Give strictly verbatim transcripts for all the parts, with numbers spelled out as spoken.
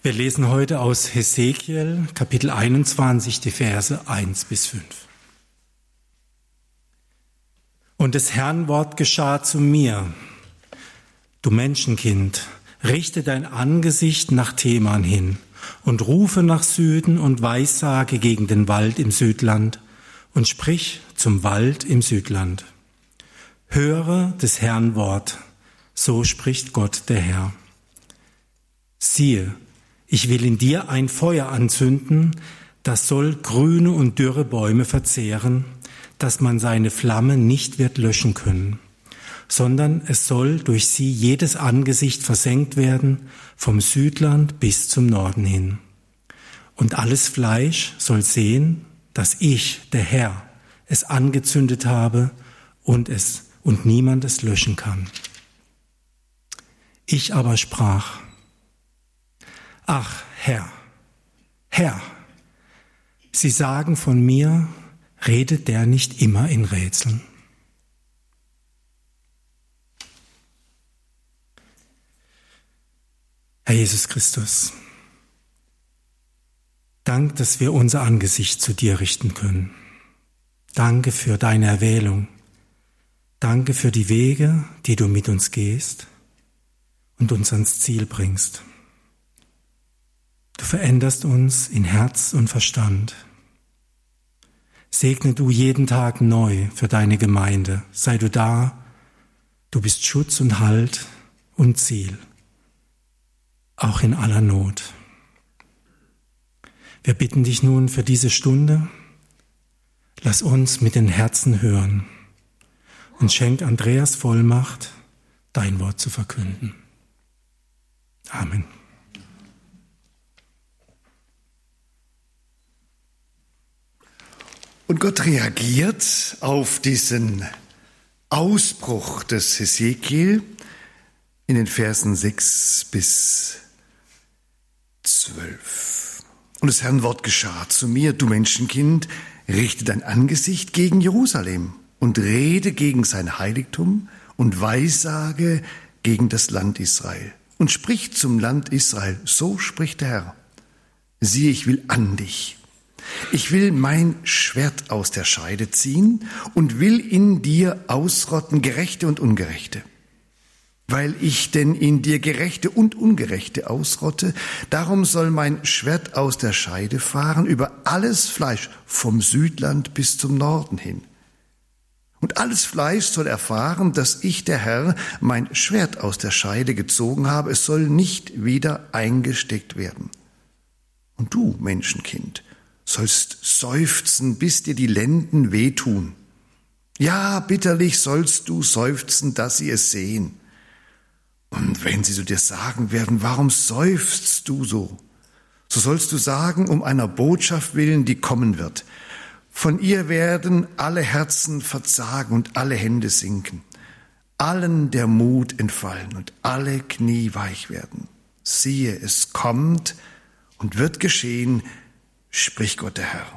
Wir lesen heute aus Hesekiel, Kapitel einundzwanzig, die Verse eins bis fünf. Und des Herrn Wort geschah zu mir: Du Menschenkind, richte dein Angesicht nach Teman hin und rufe nach Süden und weissage gegen den Wald im Südland und sprich zum Wald im Südland. Höre des Herrn Wort, so spricht Gott der Herr. Siehe, ich will in dir ein Feuer anzünden, das soll grüne und dürre Bäume verzehren, dass man seine Flamme nicht wird löschen können, sondern es soll durch sie jedes Angesicht versenkt werden, vom Südland bis zum Norden hin. Und alles Fleisch soll sehen, dass ich, der Herr, es angezündet habe und es und niemand es löschen kann. Ich aber sprach: Ach, Herr, Herr, Sie sagen von mir, redet der nicht immer in Rätseln? Herr Jesus Christus, Dank, dass wir unser Angesicht zu dir richten können. Danke für deine Erwählung. Danke für die Wege, die du mit uns gehst und uns ans Ziel bringst. Du veränderst uns in Herz und Verstand. Segne du jeden Tag neu für deine Gemeinde. Sei du da. Du bist Schutz und Halt und Ziel, auch in aller Not. Wir bitten dich nun für diese Stunde. Lass uns mit den Herzen hören und schenk Andreas Vollmacht, dein Wort zu verkünden. Amen. Und Gott reagiert auf diesen Ausbruch des Hesekiel in den Versen sechs bis zwölf. Und das Herrn Wort geschah zu mir: Du Menschenkind, richte dein Angesicht gegen Jerusalem und rede gegen sein Heiligtum und weissage gegen das Land Israel. Und sprich zum Land Israel: So spricht der Herr: Siehe, ich will an dich. Ich will mein Schwert aus der Scheide ziehen und will in dir ausrotten Gerechte und Ungerechte. Weil ich denn in dir Gerechte und Ungerechte ausrotte, darum soll mein Schwert aus der Scheide fahren über alles Fleisch, vom Südland bis zum Norden hin. Und alles Fleisch soll erfahren, dass ich, der Herr, mein Schwert aus der Scheide gezogen habe. Es soll nicht wieder eingesteckt werden. Und du, Menschenkind, sollst seufzen, bis dir die Lenden wehtun. Ja, bitterlich sollst du seufzen, dass sie es sehen. Und wenn sie zu dir sagen werden: Warum seufzt du so? So sollst du sagen, um einer Botschaft willen, die kommen wird. Von ihr werden alle Herzen verzagen und alle Hände sinken. Allen der Mut entfallen und alle Knie weich werden. Siehe, es kommt und wird geschehen, spricht Gott der Herr.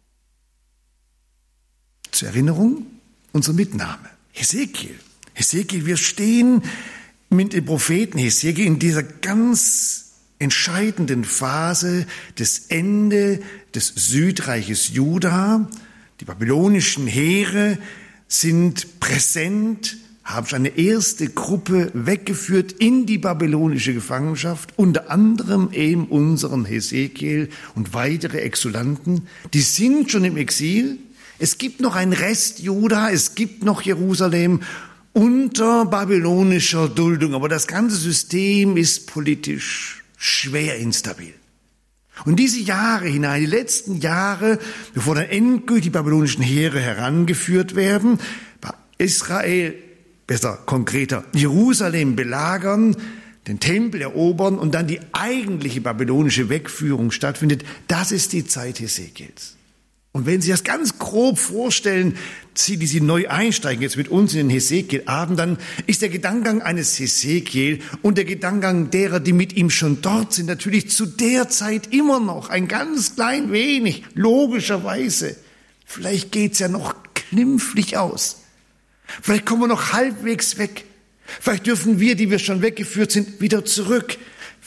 Zur Erinnerung unsere Mitnahme. Hesekiel. Hesekiel, wir stehen mit dem Propheten Hesekiel in dieser ganz entscheidenden Phase des Ende des Südreiches Juda. Die babylonischen Heere sind präsent, haben schon eine erste Gruppe weggeführt in die babylonische Gefangenschaft, unter anderem eben unseren Hesekiel und weitere Exulanten. Die sind schon im Exil. Es gibt noch einen Rest Juda, es gibt noch Jerusalem unter babylonischer Duldung, aber das ganze System ist politisch schwer instabil. Und diese Jahre hinein, die letzten Jahre, bevor dann endgültig die babylonischen Heere herangeführt werden, war Israel, besser, konkreter, Jerusalem belagern, den Tempel erobern und dann die eigentliche babylonische Wegführung stattfindet. Das ist die Zeit Hesekiels. Und wenn Sie das ganz grob vorstellen, Sie, die Sie neu einsteigen, jetzt mit uns in den Hesekiel-Abend, dann ist der Gedankengang eines Hesekiel und der Gedankengang derer, die mit ihm schon dort sind, natürlich zu der Zeit immer noch ein ganz klein wenig, logischerweise. Vielleicht geht's ja noch klimpflich aus. Vielleicht kommen wir noch halbwegs weg. Vielleicht dürfen wir, die wir schon weggeführt sind, wieder zurück.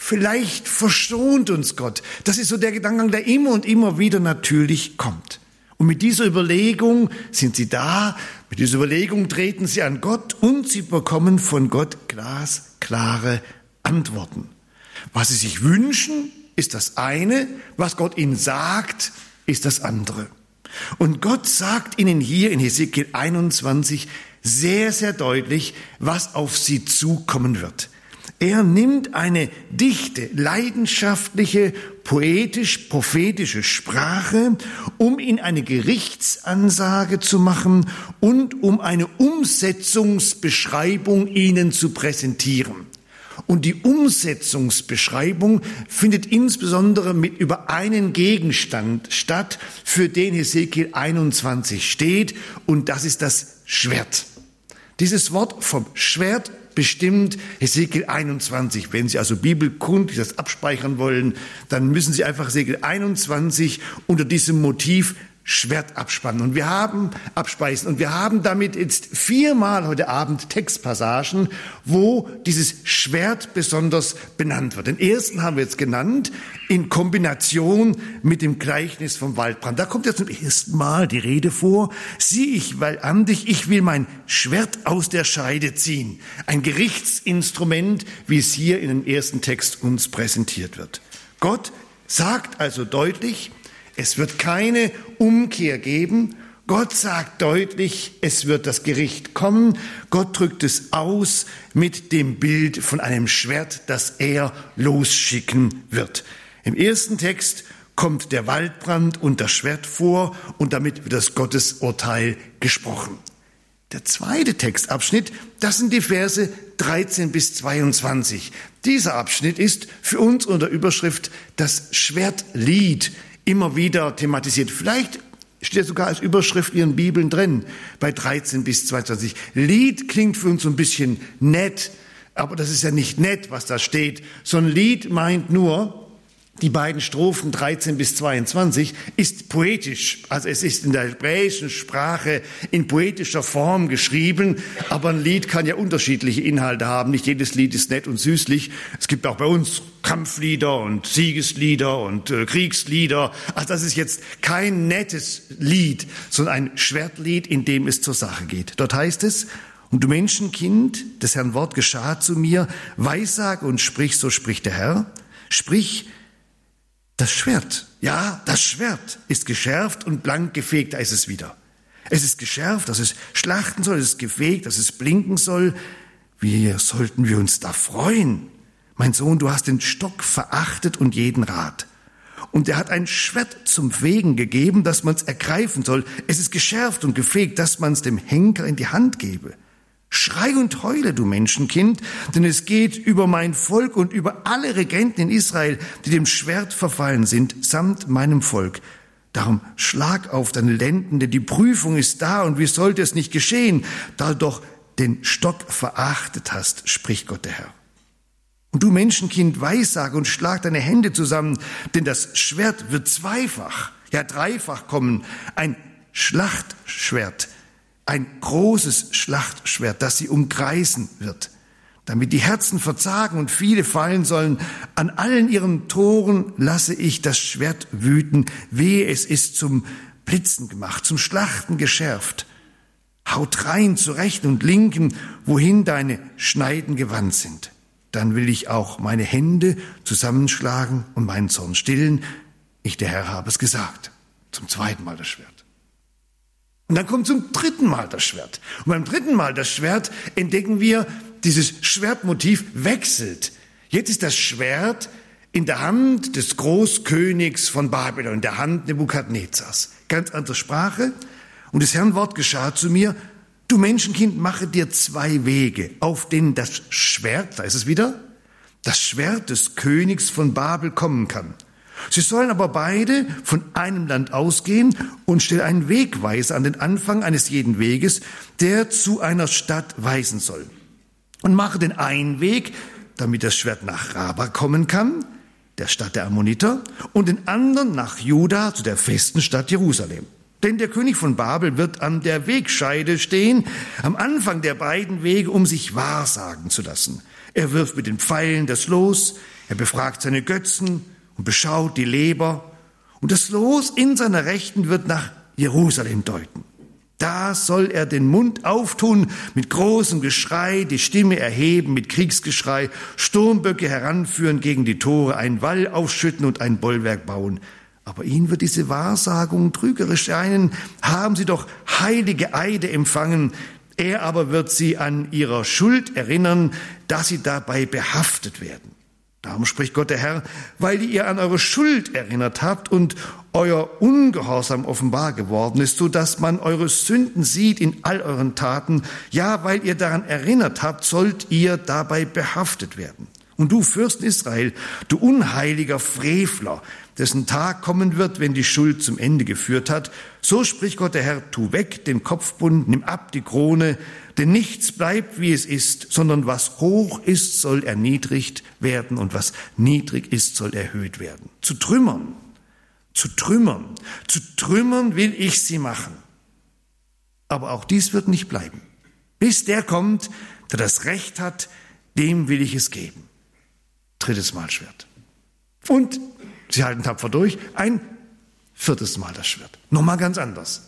Vielleicht verschont uns Gott. Das ist so der Gedankengang, der immer und immer wieder natürlich kommt. Und mit dieser Überlegung sind sie da, mit dieser Überlegung treten sie an Gott und sie bekommen von Gott glasklare Antworten. Was sie sich wünschen, ist das eine, was Gott ihnen sagt, ist das andere. Und Gott sagt ihnen hier in Hesekiel einundzwanzig sehr, sehr deutlich, was auf sie zukommen wird. Er nimmt eine dichte, leidenschaftliche, poetisch-prophetische Sprache, um ihnen eine Gerichtsansage zu machen und um eine Umsetzungsbeschreibung ihnen zu präsentieren. Und die Umsetzungsbeschreibung findet insbesondere mit über einen Gegenstand statt, für den Hesekiel einundzwanzig steht, und das ist das Schwert. Dieses Wort vom Schwert bestimmt Hesekiel einundzwanzig. Wenn Sie also bibelkundlich das abspeichern wollen, dann müssen Sie einfach Hesekiel einundzwanzig unter diesem Motiv Schwert abspannen. Und wir haben abspeisen. Und wir haben damit jetzt viermal heute Abend Textpassagen, wo dieses Schwert besonders benannt wird. Den ersten haben wir jetzt genannt in Kombination mit dem Gleichnis vom Waldbrand. Da kommt jetzt zum ersten Mal die Rede vor. Sieh, ich will an dich, ich will mein Schwert aus der Scheide ziehen. Ein Gerichtsinstrument, wie es hier in dem ersten Text uns präsentiert wird. Gott sagt also deutlich, es wird keine Umkehr geben. Gott sagt deutlich, es wird das Gericht kommen. Gott drückt es aus mit dem Bild von einem Schwert, das er losschicken wird. Im ersten Text kommt der Waldbrand und das Schwert vor und damit wird das Gottesurteil gesprochen. Der zweite Textabschnitt, das sind die Verse dreizehn bis zweiundzwanzig. Dieser Abschnitt ist für uns unter Überschrift das Schwertlied immer wieder thematisiert. Vielleicht steht sogar als Überschrift in Ihren Bibeln drin, bei dreizehn bis zweiundzwanzig. Lied klingt für uns so ein bisschen nett, aber das ist ja nicht nett, was da steht, sondern Lied meint nur, die beiden Strophen dreizehn bis zweiundzwanzig ist poetisch, also es ist in der hebräischen Sprache in poetischer Form geschrieben, aber ein Lied kann ja unterschiedliche Inhalte haben, nicht jedes Lied ist nett und süßlich, es gibt auch bei uns Kampflieder und Siegeslieder und äh, Kriegslieder, also das ist jetzt kein nettes Lied, sondern ein Schwertlied, in dem es zur Sache geht. Dort heißt es: Und du Menschenkind, des Herrn Wort geschah zu mir, weissag und sprich, so spricht der Herr, sprich, das Schwert, ja, das Schwert ist geschärft und blank gefegt, da ist es wieder. Es ist geschärft, dass es schlachten soll, es ist gefegt, dass es blinken soll. Wie sollten wir uns da freuen? Mein Sohn, du hast den Stock verachtet und jeden Rat. Und er hat ein Schwert zum Fegen gegeben, dass man es ergreifen soll. Es ist geschärft und gefegt, dass man es dem Henker in die Hand gebe. Schrei und heule, du Menschenkind, denn es geht über mein Volk und über alle Regenten in Israel, die dem Schwert verfallen sind, samt meinem Volk. Darum schlag auf deine Lenden, denn die Prüfung ist da und wie sollte es nicht geschehen, da du doch den Stock verachtet hast, spricht Gott der Herr. Und du Menschenkind, weissage und schlag deine Hände zusammen, denn das Schwert wird zweifach, ja dreifach kommen, ein Schlachtschwert, ein großes Schlachtschwert, das sie umkreisen wird, damit die Herzen verzagen und viele fallen sollen. An allen ihren Toren lasse ich das Schwert wüten, wehe, es ist zum Blitzen gemacht, zum Schlachten geschärft. Haut rein zur rechten und linken, wohin deine Schneiden gewandt sind. Dann will ich auch meine Hände zusammenschlagen und meinen Zorn stillen. Ich, der Herr, habe es gesagt. Zum zweiten Mal das Schwert. Und dann kommt zum dritten Mal das Schwert. Und beim dritten Mal das Schwert entdecken wir, dieses Schwertmotiv wechselt. Jetzt ist das Schwert in der Hand des Großkönigs von Babylon, in der Hand Nebukadnezars. Ganz andere Sprache. Und des Herrn Wort geschah zu mir: Du Menschenkind, mache dir zwei Wege, auf denen das Schwert, da ist es wieder, das Schwert des Königs von Babel kommen kann. Sie sollen aber beide von einem Land ausgehen und stell einen Wegweiser an den Anfang eines jeden Weges, der zu einer Stadt weisen soll. Und mache den einen Weg, damit das Schwert nach Raba kommen kann, der Stadt der Ammoniter, und den anderen nach Juda, zu der festen Stadt Jerusalem. Denn der König von Babel wird an der Wegscheide stehen, am Anfang der beiden Wege, um sich wahrsagen zu lassen. Er wirft mit den Pfeilen das Los, er befragt seine Götzen und beschaut die Leber. Und das Los in seiner Rechten wird nach Jerusalem deuten. Da soll er den Mund auftun, mit großem Geschrei, die Stimme erheben, mit Kriegsgeschrei, Sturmböcke heranführen gegen die Tore, einen Wall aufschütten und ein Bollwerk bauen. Aber ihnen wird diese Wahrsagung trügerisch scheinen, haben sie doch heilige Eide empfangen. Er aber wird sie an ihrer Schuld erinnern, dass sie dabei behaftet werden. Darum spricht Gott der Herr, weil ihr an eure Schuld erinnert habt und euer Ungehorsam offenbar geworden ist, so dass man eure Sünden sieht in all euren Taten. Ja, weil ihr daran erinnert habt, sollt ihr dabei behaftet werden. Und du, Fürst Israel, du unheiliger Frevler, dessen Tag kommen wird, wenn die Schuld zum Ende geführt hat, so spricht Gott der Herr, tu weg den Kopfbund, nimm ab die Krone, denn nichts bleibt, wie es ist, sondern was hoch ist, soll erniedrigt werden und was niedrig ist, soll erhöht werden. Zu Trümmern, zu Trümmern, zu Trümmern will ich sie machen. Aber auch dies wird nicht bleiben. Bis der kommt, der das Recht hat, dem will ich es geben. Drittes Mal Schwert. Und sie halten tapfer durch, ein viertes Mal das Schwert. Nochmal ganz anders.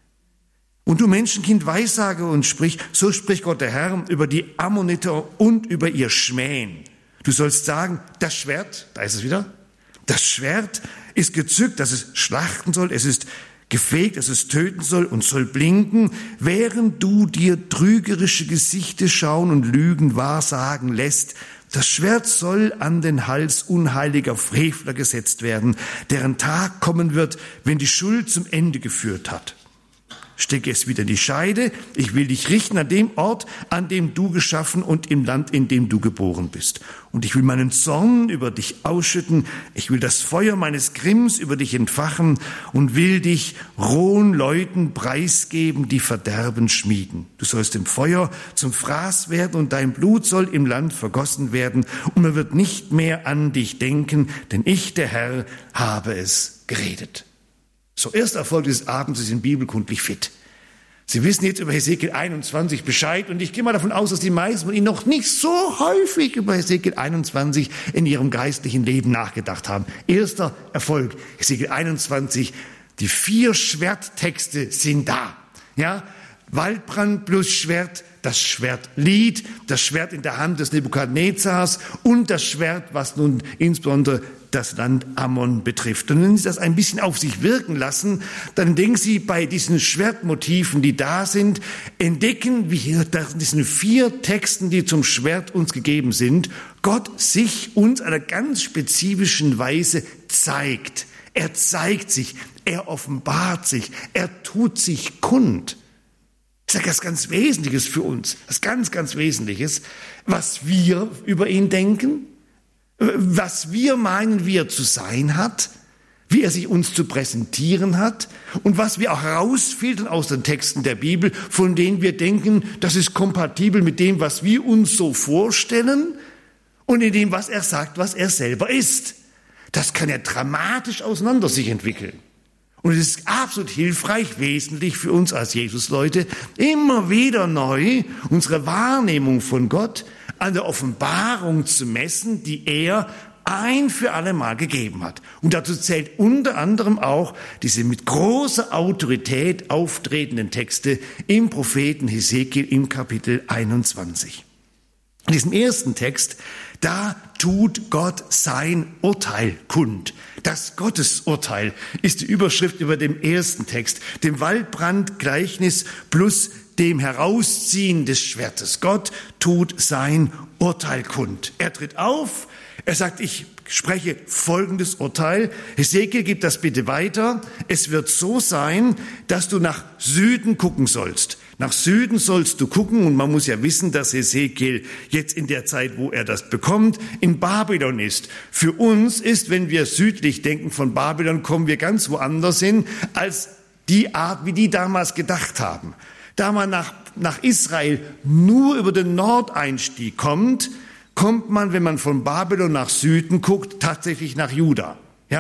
Und du Menschenkind, weissage und sprich, so spricht Gott der Herr über die Ammoniter und über ihr Schmähen. Du sollst sagen, das Schwert, da ist es wieder, das Schwert ist gezückt, dass es schlachten soll, es ist gefegt, dass es töten soll und soll blinken, während du dir trügerische Gesichter schauen und Lügen wahrsagen lässt. Das Schwert soll an den Hals unheiliger Frevler gesetzt werden, deren Tag kommen wird, wenn die Schuld zum Ende geführt hat. Stecke es wieder in die Scheide, ich will dich richten an dem Ort, an dem du geschaffen und im Land, in dem du geboren bist. Und ich will meinen Zorn über dich ausschütten, ich will das Feuer meines Grimms über dich entfachen und will dich rohen Leuten preisgeben, die Verderben schmieden. Du sollst dem Feuer zum Fraß werden und dein Blut soll im Land vergossen werden und man wird nicht mehr an dich denken, denn ich, der Herr, habe es geredet. So, erster Erfolg des Abends, Sie sind bibelkundlich fit. Sie wissen jetzt über Hesekiel einundzwanzig Bescheid und ich gehe mal davon aus, dass die meisten von Ihnen noch nicht so häufig über Hesekiel einundzwanzig in ihrem geistlichen Leben nachgedacht haben. Erster Erfolg, Hesekiel einundzwanzig, die vier Schwerttexte sind da. Ja, Waldbrand plus Schwert, das Schwertlied, das Schwert in der Hand des Nebukadnezars und das Schwert, was nun insbesondere das Land Ammon betrifft. Und wenn Sie das ein bisschen auf sich wirken lassen, dann denken Sie bei diesen Schwertmotiven, die da sind, entdecken, wie hier in diesen vier Texten, die zum Schwert uns gegeben sind, Gott sich uns einer ganz spezifischen Weise zeigt. Er zeigt sich, er offenbart sich, er tut sich kund. Das ist ja was ganz Wesentliches für uns, was ganz, ganz Wesentliches, was wir über ihn denken, was wir meinen, wie er zu sein hat, wie er sich uns zu präsentieren hat und was wir auch herausfiltern aus den Texten der Bibel, von denen wir denken, das ist kompatibel mit dem, was wir uns so vorstellen und in dem, was er sagt, was er selber ist. Das kann ja dramatisch auseinander sich entwickeln. Und es ist absolut hilfreich, wesentlich für uns als Jesusleute, immer wieder neu unsere Wahrnehmung von Gott an der Offenbarung zu messen, die er ein für alle Mal gegeben hat. Und dazu zählt unter anderem auch diese mit großer Autorität auftretenden Texte im Propheten Hesekiel im Kapitel einundzwanzig. In diesem ersten Text, da tut Gott sein Urteil kund. Das Gottesurteil ist die Überschrift über dem ersten Text, dem Waldbrandgleichnis plus dem Herausziehen des Schwertes. Gott tut sein Urteil kund. Er tritt auf, er sagt, ich spreche folgendes Urteil. Hesekiel gibt das bitte weiter. Es wird so sein, dass du nach Süden gucken sollst. Nach Süden sollst du gucken und man muss ja wissen, dass Hesekiel jetzt in der Zeit, wo er das bekommt, in Babylon ist. Für uns ist, wenn wir südlich denken von Babylon, kommen wir ganz woanders hin, als die Art, wie die damals gedacht haben. Da man nach, nach Israel nur über den Nordeinstieg kommt, kommt man, wenn man von Babylon nach Süden guckt, tatsächlich nach Juda. Ja?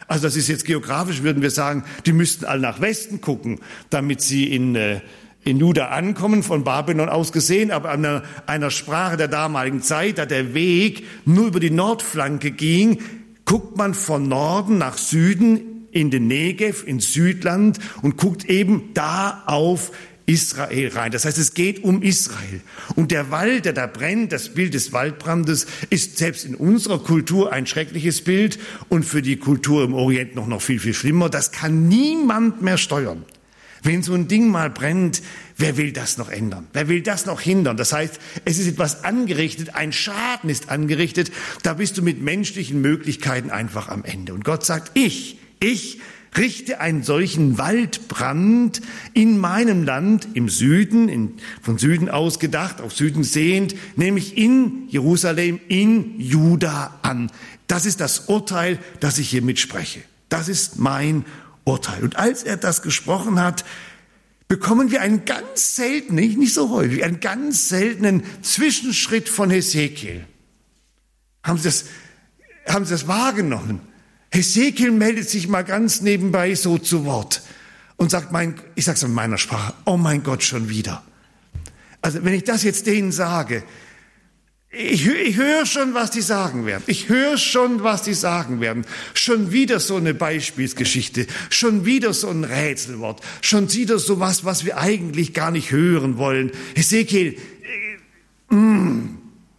Also das ist jetzt geografisch, würden wir sagen, die müssten alle nach Westen gucken, damit sie in, äh, in Juda ankommen, von Babylon aus gesehen. Aber an einer, einer Sprache der damaligen Zeit, da der Weg nur über die Nordflanke ging, guckt man von Norden nach Süden in den Negev, ins Südland und guckt eben da auf Israel rein. Das heißt, es geht um Israel. Und der Wald, der da brennt, das Bild des Waldbrandes, ist selbst in unserer Kultur ein schreckliches Bild und für die Kultur im Orient noch, noch viel, viel schlimmer. Das kann niemand mehr steuern. Wenn so ein Ding mal brennt, wer will das noch ändern? Wer will das noch hindern? Das heißt, es ist etwas angerichtet, ein Schaden ist angerichtet, da bist du mit menschlichen Möglichkeiten einfach am Ende. Und Gott sagt, ich, ich richte einen solchen Waldbrand in meinem Land im Süden, in, von Süden aus gedacht, auf Süden sehend, nämlich in Jerusalem, in Juda an. Das ist das Urteil, das ich hier mitspreche. Das ist mein Urteil. Und als er das gesprochen hat, bekommen wir einen ganz seltenen, nicht so häufig, einen ganz seltenen Zwischenschritt von Hesekiel. Haben Sie das, haben Sie das wahrgenommen? Hesekiel meldet sich mal ganz nebenbei so zu Wort und sagt, mein, ich sag's in meiner Sprache, oh mein Gott, schon wieder. Also wenn ich das jetzt denen sage, ich, ich höre schon, was die sagen werden. Ich höre schon, was die sagen werden. Schon wieder so eine Beispielsgeschichte, schon wieder so ein Rätselwort, schon wieder so was, was wir eigentlich gar nicht hören wollen. Hesekiel, äh, mm,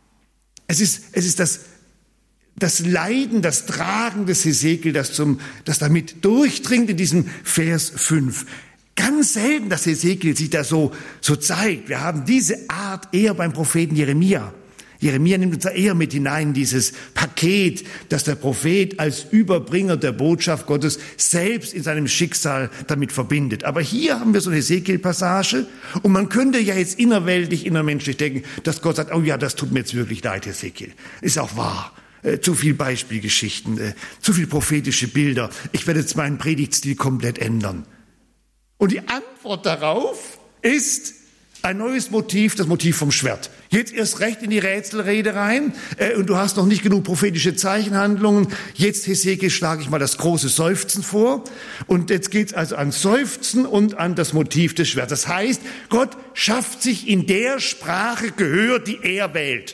es ist, es ist das Das Leiden, das Tragen des Hesekiel, das, zum, das damit durchdringt in diesem Vers fünf. Ganz selten, dass Hesekiel sich da so, so zeigt. Wir haben diese Art eher beim Propheten Jeremia. Jeremia nimmt uns da eher mit hinein in dieses Paket, das der Prophet als Überbringer der Botschaft Gottes selbst in seinem Schicksal damit verbindet. Aber hier haben wir so eine Hesekiel-Passage und man könnte ja jetzt innerweltlich, innermenschlich denken, dass Gott sagt, oh ja, das tut mir jetzt wirklich leid, Hesekiel. Ist auch wahr. Äh, zu viel Beispielgeschichten, äh, zu viel prophetische Bilder. Ich werde jetzt meinen Predigtstil komplett ändern. Und die Antwort darauf ist ein neues Motiv, das Motiv vom Schwert. Jetzt erst recht in die Rätselrede rein äh, und du hast noch nicht genug prophetische Zeichenhandlungen. Jetzt, Hesekiel, schlage ich mal das große Seufzen vor. Und jetzt geht es also an Seufzen und an das Motiv des Schwerts. Das heißt, Gott schafft sich in der Sprache Gehör, die er wählt.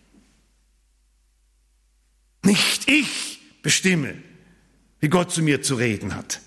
Nicht ich bestimme, wie Gott zu mir zu reden hat,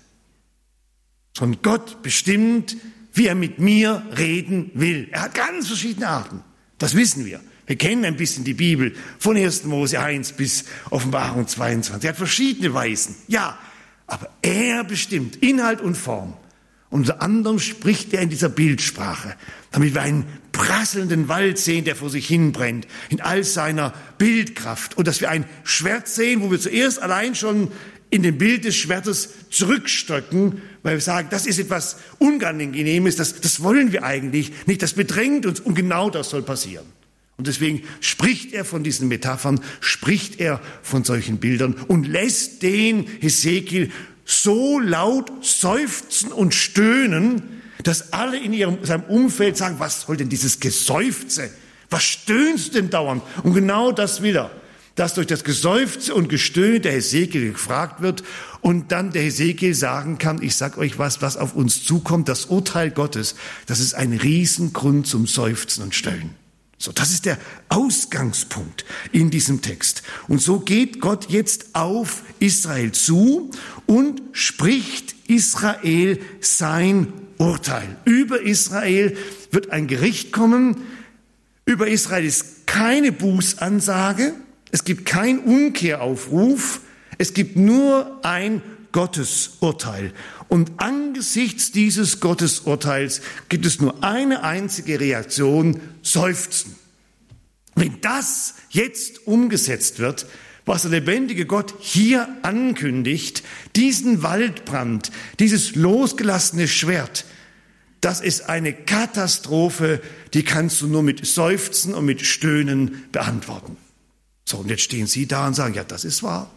sondern Gott bestimmt, wie er mit mir reden will. Er hat ganz verschiedene Arten, das wissen wir. Wir kennen ein bisschen die Bibel, von ersten Mose eins bis Offenbarung zweiundzwanzig. Er hat verschiedene Weisen, ja, aber er bestimmt Inhalt und Form. Unter anderem spricht er in dieser Bildsprache, damit wir einen prasselnden Wald sehen, der vor sich hin brennt, in all seiner Bildkraft. Und dass wir ein Schwert sehen, wo wir zuerst allein schon in dem Bild des Schwertes zurückstöcken, weil wir sagen, das ist etwas Unangenehmes, das, das wollen wir eigentlich nicht, das bedrängt uns und genau das soll passieren. Und deswegen spricht er von diesen Metaphern, spricht er von solchen Bildern und lässt den Hesekiel so laut seufzen und stöhnen, dass alle in ihrem, seinem Umfeld sagen, was soll denn dieses Geseufze? Was stöhnst du denn dauernd? Und genau das will er, dass durch das Geseufze und Gestöhne der Hesekiel gefragt wird und dann der Hesekiel sagen kann, ich sag euch was, was auf uns zukommt, das Urteil Gottes, das ist ein Riesengrund zum Seufzen und Stöhnen. So, das ist der Ausgangspunkt in diesem Text. Und so geht Gott jetzt auf Israel zu und spricht Israel sein Urteil. Über Israel wird ein Gericht kommen. Über Israel ist keine Bußansage. Es gibt keinen Umkehraufruf. Es gibt nur ein Gottesurteil. Und angesichts dieses Gottesurteils gibt es nur eine einzige Reaktion, Seufzen. Wenn das jetzt umgesetzt wird, was der lebendige Gott hier ankündigt, diesen Waldbrand, dieses losgelassene Schwert, das ist eine Katastrophe, die kannst du nur mit Seufzen und mit Stöhnen beantworten. So, und jetzt stehen Sie da und sagen, ja, das ist wahr.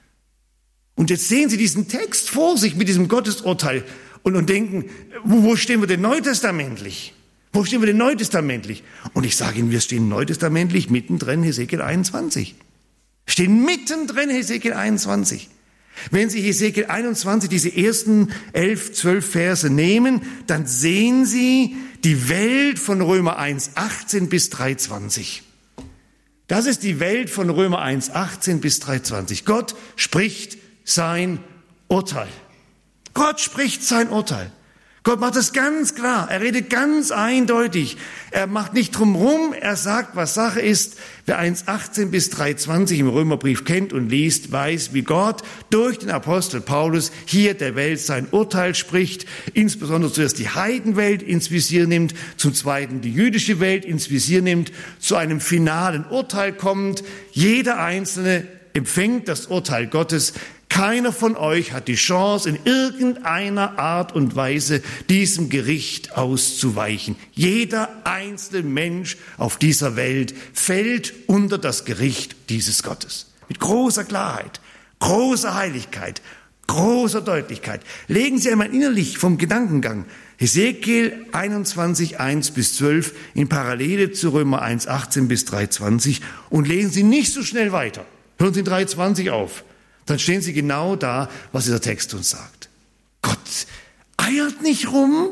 Und jetzt sehen Sie diesen Text vor sich mit diesem Gottesurteil und, und denken, wo, wo stehen wir denn neutestamentlich? Wo stehen wir denn neutestamentlich? Und ich sage Ihnen, wir stehen neutestamentlich mittendrin, Hesekiel einundzwanzig. Wir stehen mittendrin, Hesekiel einundzwanzig. Wenn Sie Hesekiel einundzwanzig, diese ersten elf, zwölf Verse nehmen, dann sehen Sie die Welt von Römer eins, achtzehn bis drei, zwanzig. Das ist die Welt von Römer eins, achtzehn bis drei, zwanzig. Gott spricht sein Urteil. Gott spricht sein Urteil. Gott macht es ganz klar. Er redet ganz eindeutig. Er macht nicht drumherum. Er sagt, was Sache ist. Wer eins, achtzehn bis drei, zwanzig im Römerbrief kennt und liest, weiß, wie Gott durch den Apostel Paulus hier der Welt sein Urteil spricht. Insbesondere zuerst die Heidenwelt ins Visier nimmt, zum Zweiten die jüdische Welt ins Visier nimmt, zu einem finalen Urteil kommt. Jeder Einzelne empfängt das Urteil Gottes. Keiner von euch hat die Chance, in irgendeiner Art und Weise diesem Gericht auszuweichen. Jeder einzelne Mensch auf dieser Welt fällt unter das Gericht dieses Gottes. Mit großer Klarheit, großer Heiligkeit, großer Deutlichkeit. Legen Sie einmal innerlich vom Gedankengang Hesekiel einundzwanzig, eins bis zwölf in Parallele zu Römer eins, achtzehn bis drei, zwanzig und lesen Sie nicht so schnell weiter. Hören Sie in drei, zwanzig auf. Dann stehen Sie genau da, was dieser Text uns sagt. Gott eiert nicht rum.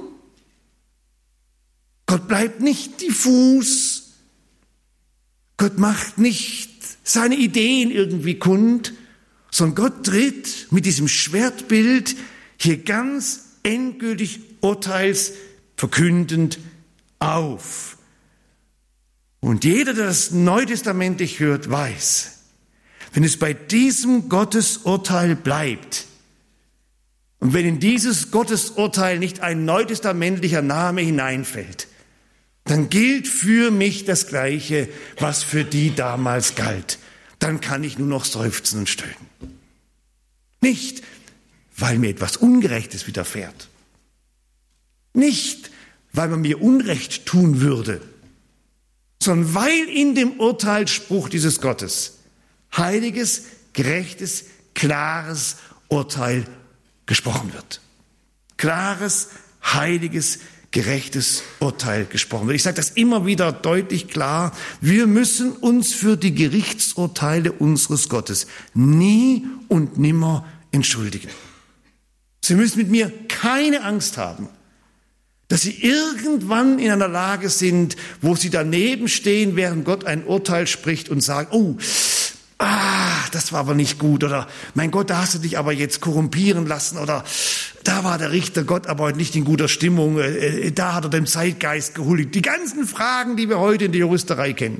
Gott bleibt nicht diffus. Gott macht nicht seine Ideen irgendwie kund, sondern Gott tritt mit diesem Schwertbild hier ganz endgültig urteilsverkündend auf. Und jeder, der das neutestamentlich hört, weiß, wenn es bei diesem Gottesurteil bleibt und wenn in dieses Gottesurteil nicht ein neutestamentlicher Name hineinfällt, dann gilt für mich das Gleiche, was für die damals galt. Dann kann ich nur noch seufzen und stöhnen. Nicht, weil mir etwas Ungerechtes widerfährt. Nicht, weil man mir Unrecht tun würde, sondern weil in dem Urteilsspruch dieses Gottes heiliges, gerechtes, klares Urteil gesprochen wird. Klares, heiliges, gerechtes Urteil gesprochen wird. Ich sage das immer wieder deutlich klar. Wir müssen uns für die Gerichtsurteile unseres Gottes nie und nimmer entschuldigen. Sie müssen mit mir keine Angst haben, dass Sie irgendwann in einer Lage sind, wo Sie daneben stehen, während Gott ein Urteil spricht und sagen, oh, ah, das war aber nicht gut, oder mein Gott, da hast du dich aber jetzt korrumpieren lassen, oder da war der Richter Gott aber heute nicht in guter Stimmung, äh, da hat er dem Zeitgeist gehuldigt. Die ganzen Fragen, die wir heute in der Juristerei kennen,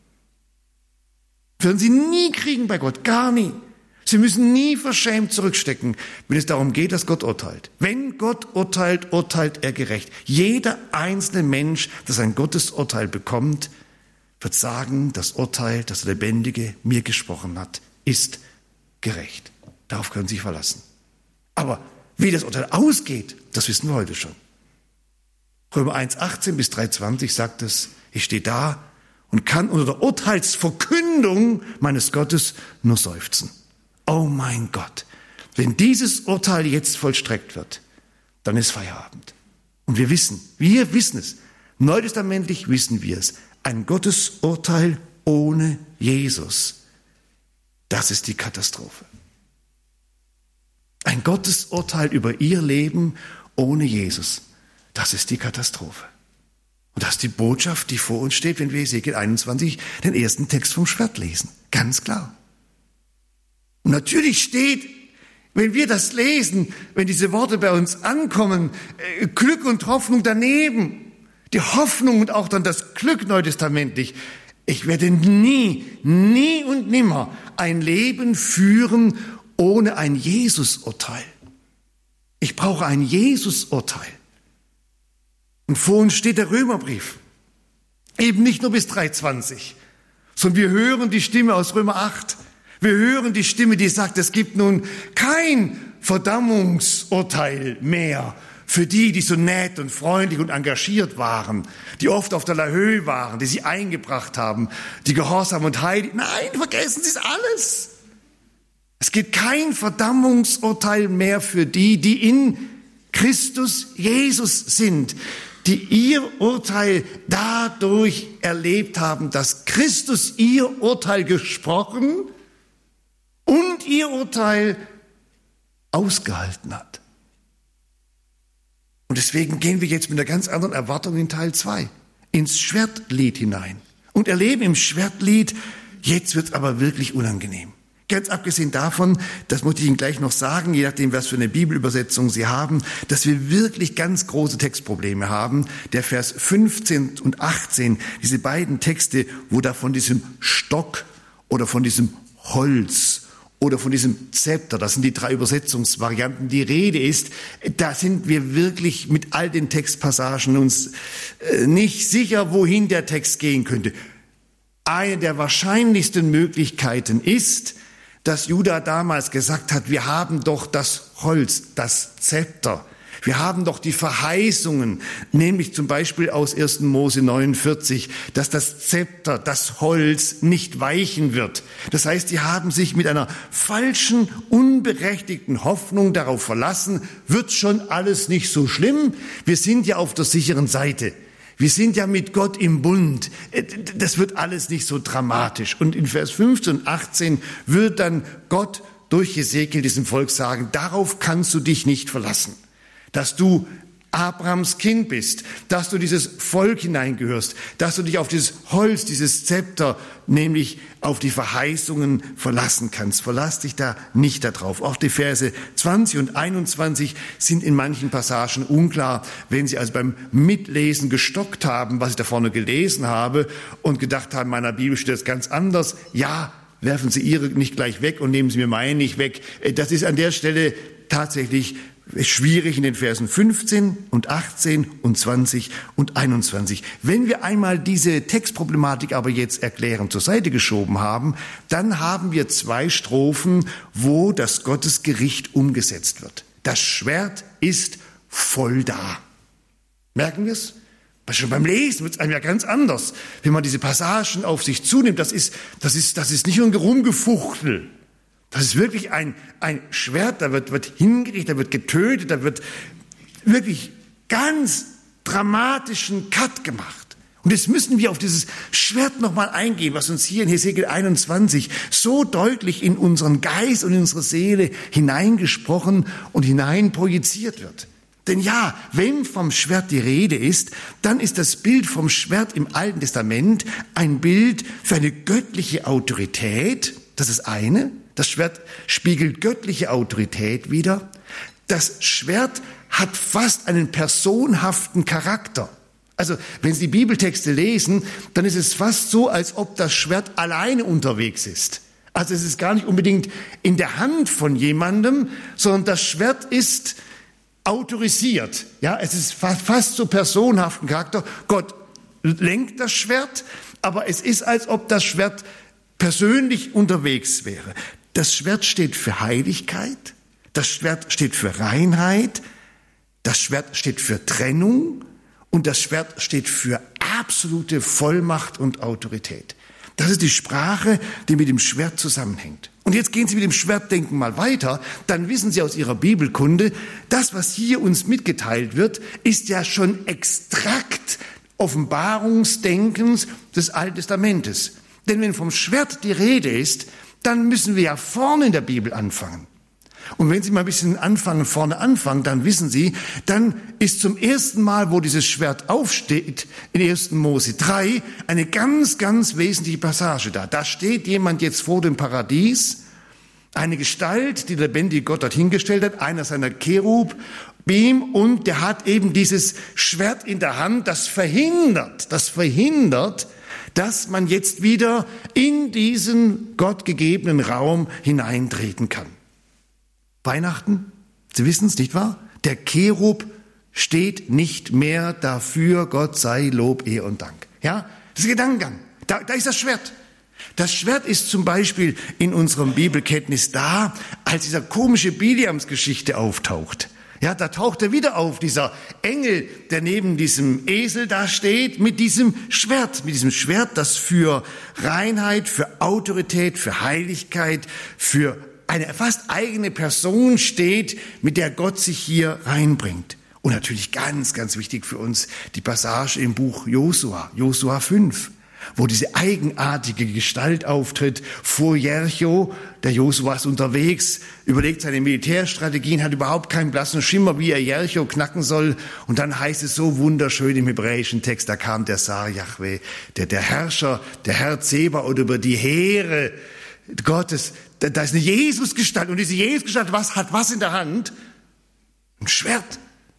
werden Sie nie kriegen bei Gott, gar nie. Sie müssen nie verschämt zurückstecken, wenn es darum geht, dass Gott urteilt. Wenn Gott urteilt, urteilt er gerecht. Jeder einzelne Mensch, das ein Gottesurteil bekommt, wird sagen, das Urteil, das der Lebendige mir gesprochen hat, ist gerecht. Darauf können Sie sich verlassen. Aber wie das Urteil ausgeht, das wissen wir heute schon. Römer eins, achtzehn bis drei, zwanzig sagt es, ich stehe da und kann unter der Urteilsverkündung meines Gottes nur seufzen. Oh mein Gott, wenn dieses Urteil jetzt vollstreckt wird, dann ist Feierabend. Und wir wissen, wir wissen es, neutestamentlich wissen wir es, ein Gottesurteil ohne Jesus, das ist die Katastrophe. Ein Gottesurteil über ihr Leben ohne Jesus, das ist die Katastrophe. Und das ist die Botschaft, die vor uns steht, wenn wir Hesekiel einundzwanzig den ersten Text vom Schwert lesen. Ganz klar. Und natürlich steht, wenn wir das lesen, wenn diese Worte bei uns ankommen, Glück und Hoffnung daneben. Die Hoffnung und auch dann das Glück neutestamentlich. Ich werde nie, nie und nimmer ein Leben führen ohne ein Jesus-Urteil. Ich brauche ein Jesus-Urteil. Und vor uns steht der Römerbrief. Eben nicht nur bis drei zwanzig, sondern wir hören die Stimme aus Römer acht. Wir hören die Stimme, die sagt, es gibt nun kein Verdammungsurteil mehr für die, die so nett und freundlich und engagiert waren, die oft auf der Höhe waren, die sie eingebracht haben, die gehorsam und heilig. Nein, vergessen Sie es alles. Es gibt kein Verdammungsurteil mehr für die, die in Christus Jesus sind, die ihr Urteil dadurch erlebt haben, dass Christus ihr Urteil gesprochen und ihr Urteil ausgehalten hat. Und deswegen gehen wir jetzt mit einer ganz anderen Erwartung in Teil zwei, ins Schwertlied hinein und erleben im Schwertlied, jetzt wird es aber wirklich unangenehm. Ganz abgesehen davon, das muss ich Ihnen gleich noch sagen, je nachdem, was für eine Bibelübersetzung Sie haben, dass wir wirklich ganz große Textprobleme haben. Der Vers fünfzehn und achtzehn, diese beiden Texte, wo da von diesem Stock oder von diesem Holz oder von diesem Zepter, das sind die drei Übersetzungsvarianten, die Rede ist, da sind wir wirklich mit all den Textpassagen uns nicht sicher, wohin der Text gehen könnte. Eine der wahrscheinlichsten Möglichkeiten ist, dass Juda damals gesagt hat, wir haben doch das Holz, das Zepter. Wir haben doch die Verheißungen, nämlich zum Beispiel aus ersten Mose neunundvierzig, dass das Zepter, das Holz nicht weichen wird. Das heißt, die haben sich mit einer falschen, unberechtigten Hoffnung darauf verlassen, wird schon alles nicht so schlimm, wir sind ja auf der sicheren Seite. Wir sind ja mit Gott im Bund. Das wird alles nicht so dramatisch. Und in Vers fünfzehn und achtzehn wird dann Gott durch Hesekiel diesem Volk sagen, darauf kannst du dich nicht verlassen, dass du Abrahams Kind bist, dass du dieses Volk hineingehörst, dass du dich auf dieses Holz, dieses Zepter, nämlich auf die Verheißungen verlassen kannst. Verlass dich da nicht darauf. Auch die Verse zwanzig und einundzwanzig sind in manchen Passagen unklar. Wenn Sie also beim Mitlesen gestockt haben, was ich da vorne gelesen habe und gedacht haben, in meiner Bibel steht das ganz anders, ja, werfen Sie Ihre nicht gleich weg und nehmen Sie mir meine nicht weg. Das ist an der Stelle tatsächlich schwierig in den Versen fünfzehn und achtzehn und zwanzig und einundzwanzig. Wenn wir einmal diese Textproblematik aber jetzt erklären zur Seite geschoben haben, dann haben wir zwei Strophen, wo das Gottesgericht umgesetzt wird. Das Schwert ist voll da. Merken wir es? Schon beim Lesen wird es einem ja ganz anders. Wenn man diese Passagen auf sich zunimmt, das ist, das ist, das ist nicht nur ein Rumgefuchtel. Das ist wirklich ein, ein Schwert, da wird, wird hingerichtet, da wird getötet, da wird wirklich ganz dramatischen Cut gemacht. Und jetzt müssen wir auf dieses Schwert nochmal eingehen, was uns hier in Hesekiel einundzwanzig so deutlich in unseren Geist und in unsere Seele hineingesprochen und hineinprojiziert wird. Denn ja, wenn vom Schwert die Rede ist, dann ist das Bild vom Schwert im Alten Testament ein Bild für eine göttliche Autorität, das ist eine. Das Schwert spiegelt göttliche Autorität wider. Das Schwert hat fast einen personhaften Charakter. Also, wenn Sie die Bibeltexte lesen, dann ist es fast so, als ob das Schwert alleine unterwegs ist. Also, es ist gar nicht unbedingt in der Hand von jemandem, sondern das Schwert ist autorisiert. Ja, es ist fast so personhaften Charakter. Gott lenkt das Schwert, aber es ist, als ob das Schwert persönlich unterwegs wäre. Das Schwert steht für Heiligkeit, das Schwert steht für Reinheit, das Schwert steht für Trennung und das Schwert steht für absolute Vollmacht und Autorität. Das ist die Sprache, die mit dem Schwert zusammenhängt. Und jetzt gehen Sie mit dem Schwertdenken mal weiter, dann wissen Sie aus Ihrer Bibelkunde, das, was hier uns mitgeteilt wird, ist ja schon Extrakt Offenbarungsdenkens des Alten Testamentes. Denn wenn vom Schwert die Rede ist, dann müssen wir ja vorne in der Bibel anfangen. Und wenn Sie mal ein bisschen anfangen, vorne anfangen, dann wissen Sie, dann ist zum ersten Mal, wo dieses Schwert aufsteht, in ersten Mose drei, eine ganz, ganz wesentliche Passage da. Da steht jemand jetzt vor dem Paradies, eine Gestalt, die der lebendige Gott dort hingestellt hat, einer seiner Cherub, Beam, und der hat eben dieses Schwert in der Hand, das verhindert, das verhindert, dass man jetzt wieder in diesen gottgegebenen Raum hineintreten kann. Weihnachten, Sie wissen es, nicht wahr? Der Cherub steht nicht mehr dafür, Gott sei Lob, Ehre und Dank. Ja, das ist Gedankengang. Da, da ist das Schwert. Das Schwert ist zum Beispiel in unserem Bibelkenntnis da, als dieser komische Biliams-Geschichte auftaucht. Ja, da taucht er wieder auf, dieser Engel, der neben diesem Esel da steht, mit diesem Schwert, mit diesem Schwert, das für Reinheit, für Autorität, für Heiligkeit, für eine fast eigene Person steht, mit der Gott sich hier reinbringt. Und natürlich ganz, ganz wichtig für uns die Passage im Buch Josua, Josua fünf, wo diese eigenartige Gestalt auftritt vor Jericho. Der Josua ist unterwegs, überlegt seine Militärstrategien, hat überhaupt keinen blassen Schimmer, wie er Jericho knacken soll. Und dann heißt es so wunderschön im hebräischen Text, da kam der Sar Jahwe, der, der Herrscher, der Herr Zebaoth über die Heere Gottes. Da, da ist eine Jesusgestalt und diese Jesusgestalt was, hat was in der Hand? Ein Schwert.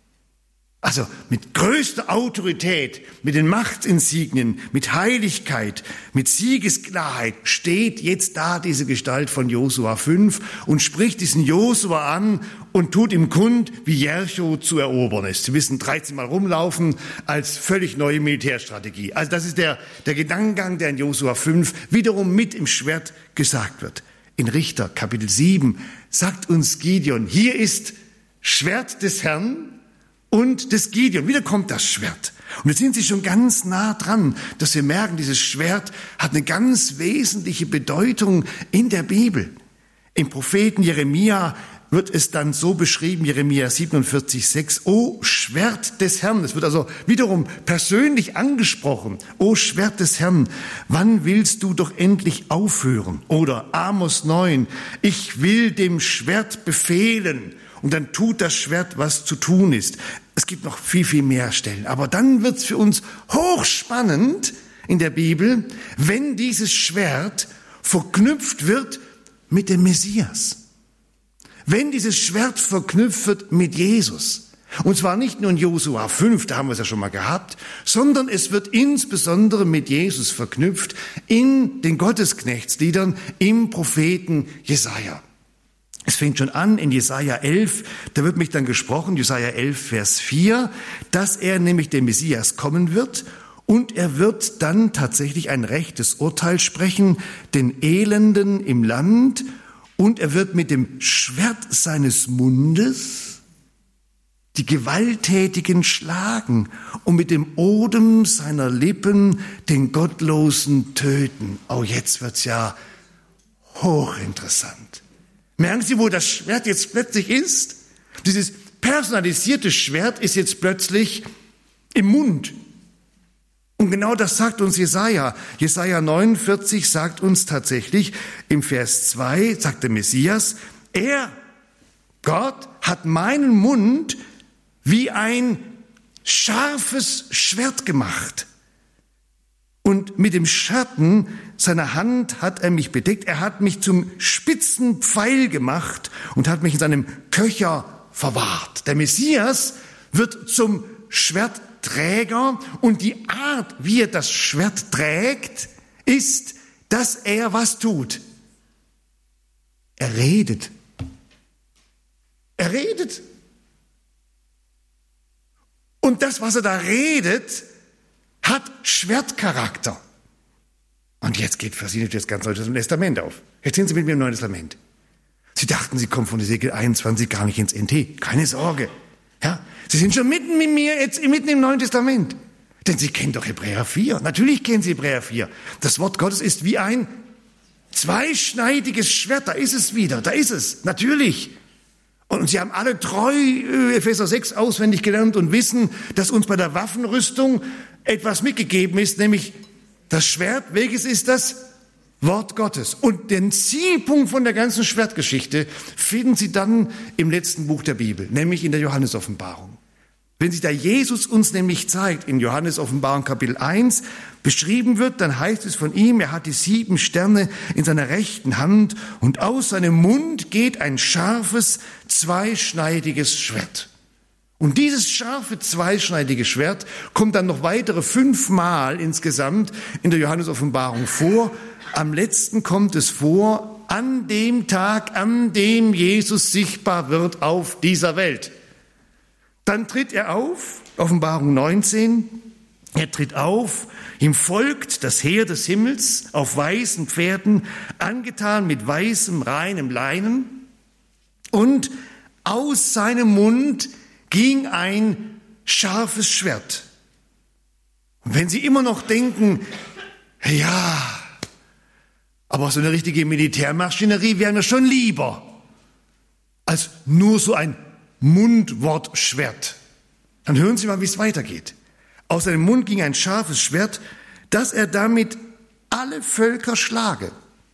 Also mit größter Autorität, mit den Machtinsignien, mit Heiligkeit, mit Siegesklarheit steht jetzt da diese Gestalt von Josua fünf und spricht diesen Josua an und tut ihm kund, wie Jericho zu erobern ist. Sie müssen dreizehn Mal rumlaufen als völlig neue Militärstrategie. Also das ist der, der Gedankengang, der in Josua fünf wiederum mit im Schwert gesagt wird. In Richter Kapitel sieben sagt uns Gideon, hier ist Schwert des Herrn und des Gideon. Wieder kommt das Schwert. Und jetzt sind Sie schon ganz nah dran, dass wir merken, dieses Schwert hat eine ganz wesentliche Bedeutung in der Bibel. Im Propheten Jeremia wird es dann so beschrieben, Jeremia siebenundvierzig, sechs, O Schwert des Herrn. Es wird also wiederum persönlich angesprochen. O Schwert des Herrn, wann willst du doch endlich aufhören? Oder Amos neun, ich will dem Schwert befehlen. Und dann tut das Schwert, was zu tun ist. Es gibt noch viel, viel mehr Stellen. Aber dann wird es für uns hochspannend in der Bibel, wenn dieses Schwert verknüpft wird mit dem Messias. Wenn dieses Schwert verknüpft wird mit Jesus. Und zwar nicht nur in Josua fünf, da haben wir es ja schon mal gehabt, sondern es wird insbesondere mit Jesus verknüpft in den Gottesknechtsliedern im Propheten Jesaja. Es fängt schon an in Jesaja elf, da wird mich dann gesprochen, Jesaja elf, Vers vier, dass er nämlich der Messias kommen wird und er wird dann tatsächlich ein rechtes Urteil sprechen, den Elenden im Land, und er wird mit dem Schwert seines Mundes die Gewalttätigen schlagen und mit dem Odem seiner Lippen den Gottlosen töten. Oh, jetzt wird's ja hochinteressant. Merken Sie, wo das Schwert jetzt plötzlich ist? Dieses personalisierte Schwert ist jetzt plötzlich im Mund. Und genau das sagt uns Jesaja. Jesaja neunundvierzig sagt uns tatsächlich im Vers zwei, sagt der Messias, er, Gott, hat meinen Mund wie ein scharfes Schwert gemacht. Und mit dem Schatten seiner Hand hat er mich bedeckt. Er hat mich zum spitzen Pfeil gemacht und hat mich in seinem Köcher verwahrt. Der Messias wird zum Schwertträger und die Art, wie er das Schwert trägt, ist, dass er was tut. Er redet. Er redet. Und das, was er da redet, hat Schwertcharakter. Und jetzt geht für Sie natürlich das ganze Neue Testament auf. Jetzt sind Sie mit mir im Neuen Testament. Sie dachten, Sie kommen von Hesekiel einundzwanzig gar nicht ins N T. Keine Sorge. Ja, Sie sind schon mitten mit mir, jetzt mitten im Neuen Testament. Denn Sie kennen doch Hebräer vier. Natürlich kennen Sie Hebräer vier. Das Wort Gottes ist wie ein zweischneidiges Schwert. Da ist es wieder. Da ist es. Natürlich. Und Sie haben alle treu Epheser sechs auswendig gelernt und wissen, dass uns bei der Waffenrüstung etwas mitgegeben ist, nämlich das Schwert. Welches ist das? Wort Gottes. Und den Zielpunkt von der ganzen Schwertgeschichte finden Sie dann im letzten Buch der Bibel, nämlich in der Johannes-Offenbarung. Wenn sich da Jesus uns nämlich zeigt, in Johannes-Offenbarung Kapitel eins beschrieben wird, dann heißt es von ihm, er hat die sieben Sterne in seiner rechten Hand und aus seinem Mund geht ein scharfes, zweischneidiges Schwert. Und dieses scharfe, zweischneidige Schwert kommt dann noch weitere fünfmal insgesamt in der Johannes-Offenbarung vor. Am letzten kommt es vor, an dem Tag, an dem Jesus sichtbar wird auf dieser Welt. Dann tritt er auf, Offenbarung neunzehn, er tritt auf, ihm folgt das Heer des Himmels auf weißen Pferden, angetan mit weißem, reinem Leinen, und aus seinem Mund ging ein scharfes Schwert. Und wenn Sie immer noch denken, ja, aber so eine richtige Militärmaschinerie wäre mir schon lieber als nur so ein Mundwortschwert. Dann hören Sie mal, wie es weitergeht. Aus seinem Mund ging ein scharfes Schwert, dass er damit alle Völker schlage.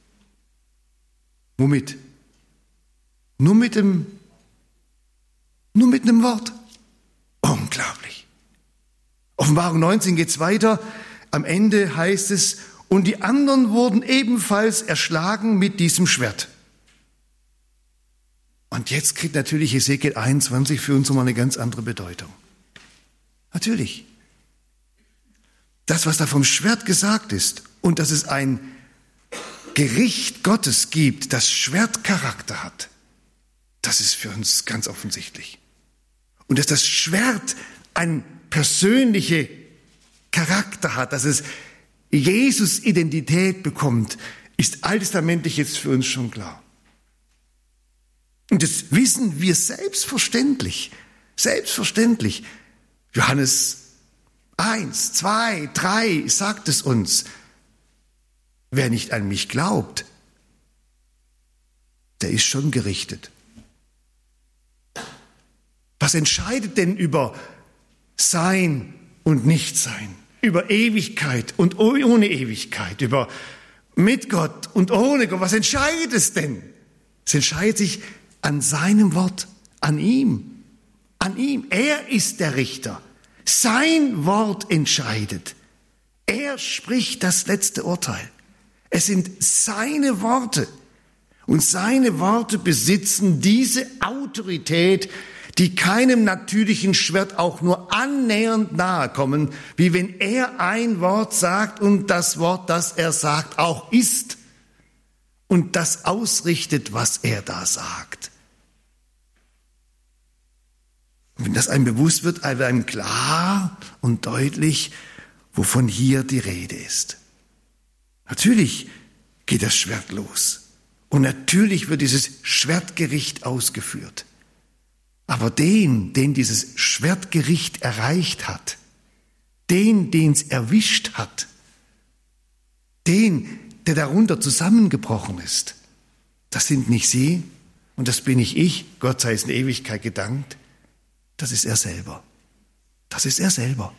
Womit? Nur mit dem, nur mit einem Wort. Unglaublich. Offenbarung neunzehn geht's weiter. Am Ende heißt es, und die anderen wurden ebenfalls erschlagen mit diesem Schwert. Und jetzt kriegt natürlich Hesekiel einundzwanzig für uns nochmal eine ganz andere Bedeutung. Natürlich. Das, was da vom Schwert gesagt ist und dass es ein Gericht Gottes gibt, das Schwertcharakter hat, das ist für uns ganz offensichtlich. Und dass das Schwert einen persönlichen Charakter hat, dass es Jesus Identität bekommt, ist alttestamentlich jetzt für uns schon klar. Und das wissen wir selbstverständlich, selbstverständlich. Johannes eins, zwei, drei sagt es uns. Wer nicht an mich glaubt, der ist schon gerichtet. Was entscheidet denn über Sein und Nichtsein, über Ewigkeit und ohne Ewigkeit, über mit Gott und ohne Gott? Was entscheidet es denn? Es entscheidet sich an seinem Wort, an ihm, an ihm. Er ist der Richter. Sein Wort entscheidet. Er spricht das letzte Urteil. Es sind seine Worte. Und seine Worte besitzen diese Autorität, die keinem natürlichen Schwert auch nur annähernd nahe kommen, wie wenn er ein Wort sagt und das Wort, das er sagt, auch ist und das ausrichtet, was er da sagt. Und wenn das einem bewusst wird, wird einem klar und deutlich, wovon hier die Rede ist. Natürlich geht das Schwert los und natürlich wird dieses Schwertgericht ausgeführt. Aber den, den dieses Schwertgericht erreicht hat, den, den es erwischt hat, den, der darunter zusammengebrochen ist, das sind nicht Sie und das bin nicht ich, Gott sei es in Ewigkeit gedankt, das ist er selber. Das ist er selber.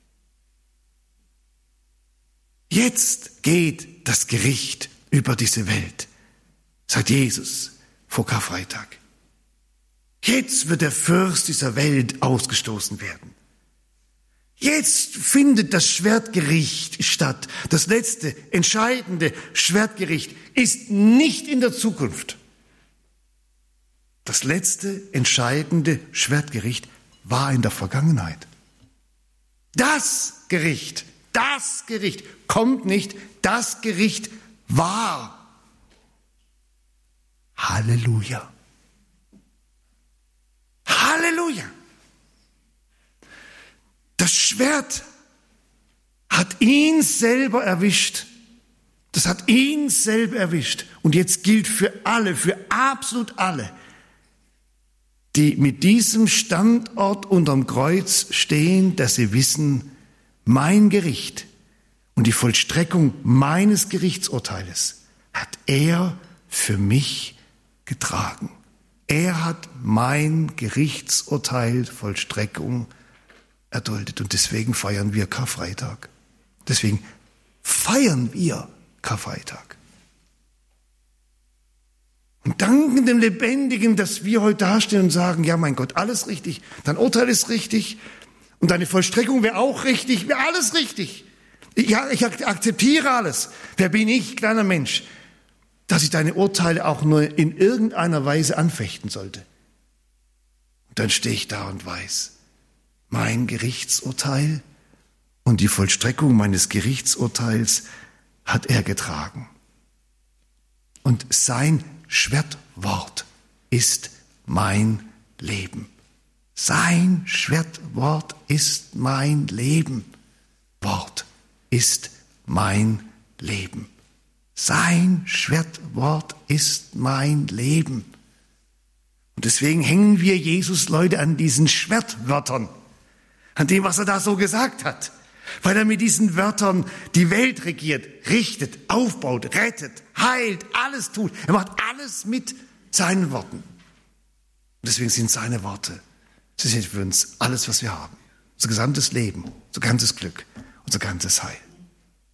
Jetzt geht das Gericht über diese Welt, sagt Jesus vor Karfreitag. Jetzt wird der Fürst dieser Welt ausgestoßen werden. Jetzt findet das Schwertgericht statt. Das letzte, entscheidende Schwertgericht ist nicht in der Zukunft. Das letzte, entscheidende Schwertgericht war in der Vergangenheit. Das Gericht, das Gericht kommt nicht, das Gericht war. Halleluja. Halleluja. Das Schwert hat ihn selber erwischt. Das hat ihn selber erwischt. Und jetzt gilt für alle, für absolut alle, die mit diesem Standort unterm Kreuz stehen, dass sie wissen, mein Gericht und die Vollstreckung meines Gerichtsurteiles hat er für mich getragen. Er hat mein Gerichtsurteil, Vollstreckung erduldet. Und deswegen feiern wir Karfreitag. Deswegen feiern wir Karfreitag. Und danken dem Lebendigen, dass wir heute dastehen und sagen, ja mein Gott, alles richtig, dein Urteil ist richtig und deine Vollstreckung wäre auch richtig, wäre alles richtig. Ja, ich akzeptiere alles. Wer bin ich, kleiner Mensch, dass ich deine Urteile auch nur in irgendeiner Weise anfechten sollte? Und dann stehe ich da und weiß, mein Gerichtsurteil und die Vollstreckung meines Gerichtsurteils hat er getragen. Und sein Schwertwort ist mein Leben. Sein Schwertwort ist mein Leben. Wort ist mein Leben. Sein Schwertwort ist mein Leben. Und deswegen hängen wir Jesus, Leute, an diesen Schwertwörtern, an dem, was er da so gesagt hat. Weil er mit diesen Wörtern die Welt regiert, richtet, aufbaut, rettet, heilt, alles tut. Er macht alles mit seinen Worten. Und deswegen sind seine Worte, sie sind für uns alles, was wir haben. Unser gesamtes Leben, unser ganzes Glück, unser ganzes Heil.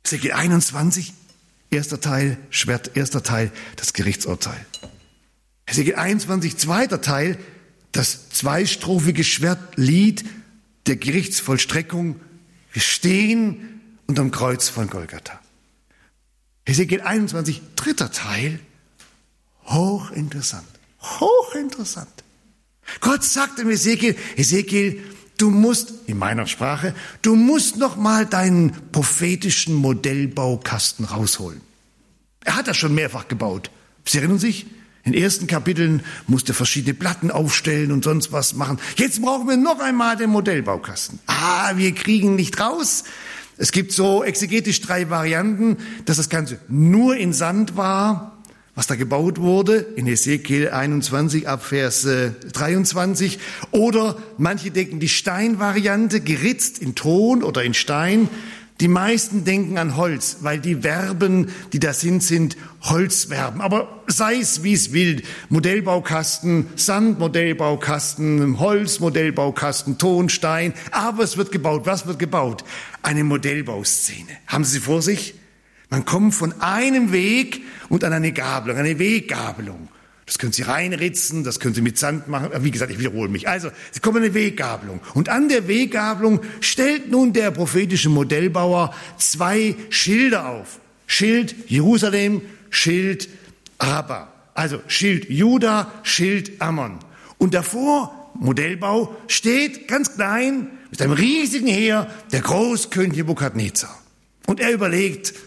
Hesekiel einundzwanzig, erster Teil, Schwert, erster Teil, das Gerichtsurteil. Hesekiel einundzwanzig, zweiter Teil, das zweistrophige Schwertlied der Gerichtsvollstreckung. Wir stehen unterm Kreuz von Golgatha. Hesekiel einundzwanzig, dritter Teil, hochinteressant, hochinteressant. Gott sagt dem Hesekiel, Hesekiel, du musst, in meiner Sprache, du musst noch mal deinen prophetischen Modellbaukasten rausholen. Er hat das schon mehrfach gebaut. Sie erinnern sich? In den ersten Kapiteln musste er verschiedene Platten aufstellen und sonst was machen. Jetzt brauchen wir noch einmal den Modellbaukasten. Ah, wir kriegen nicht raus. Es gibt so exegetisch drei Varianten, dass das Ganze nur in Sand war, was da gebaut wurde, in Hesekiel einundzwanzig ab Vers dreiundzwanzig. Oder manche denken die Steinvariante, geritzt in Ton oder in Stein. Die meisten denken an Holz, weil die Verben, die da sind, sind Holzverben. Aber sei es wie es will, Modellbaukasten, Sand, Modellbaukasten, Holz, Modellbaukasten, Ton, Stein. Aber es wird gebaut. Was wird gebaut? Eine Modellbauszene. Haben Sie sie vor sich? Man kommt von einem Weg und an eine Gabelung, eine Weggabelung. Das können Sie reinritzen, das können Sie mit Sand machen. Wie gesagt, ich wiederhole mich. Also, Sie kommen an eine Weggabelung. Und an der Weggabelung stellt nun der prophetische Modellbauer zwei Schilder auf. Schild Jerusalem, Schild Rabba. Also Schild Juda, Schild Ammon. Und davor, Modellbau, steht ganz klein, mit einem riesigen Heer, der Großkönig Nebukadnezar. Und er überlegt,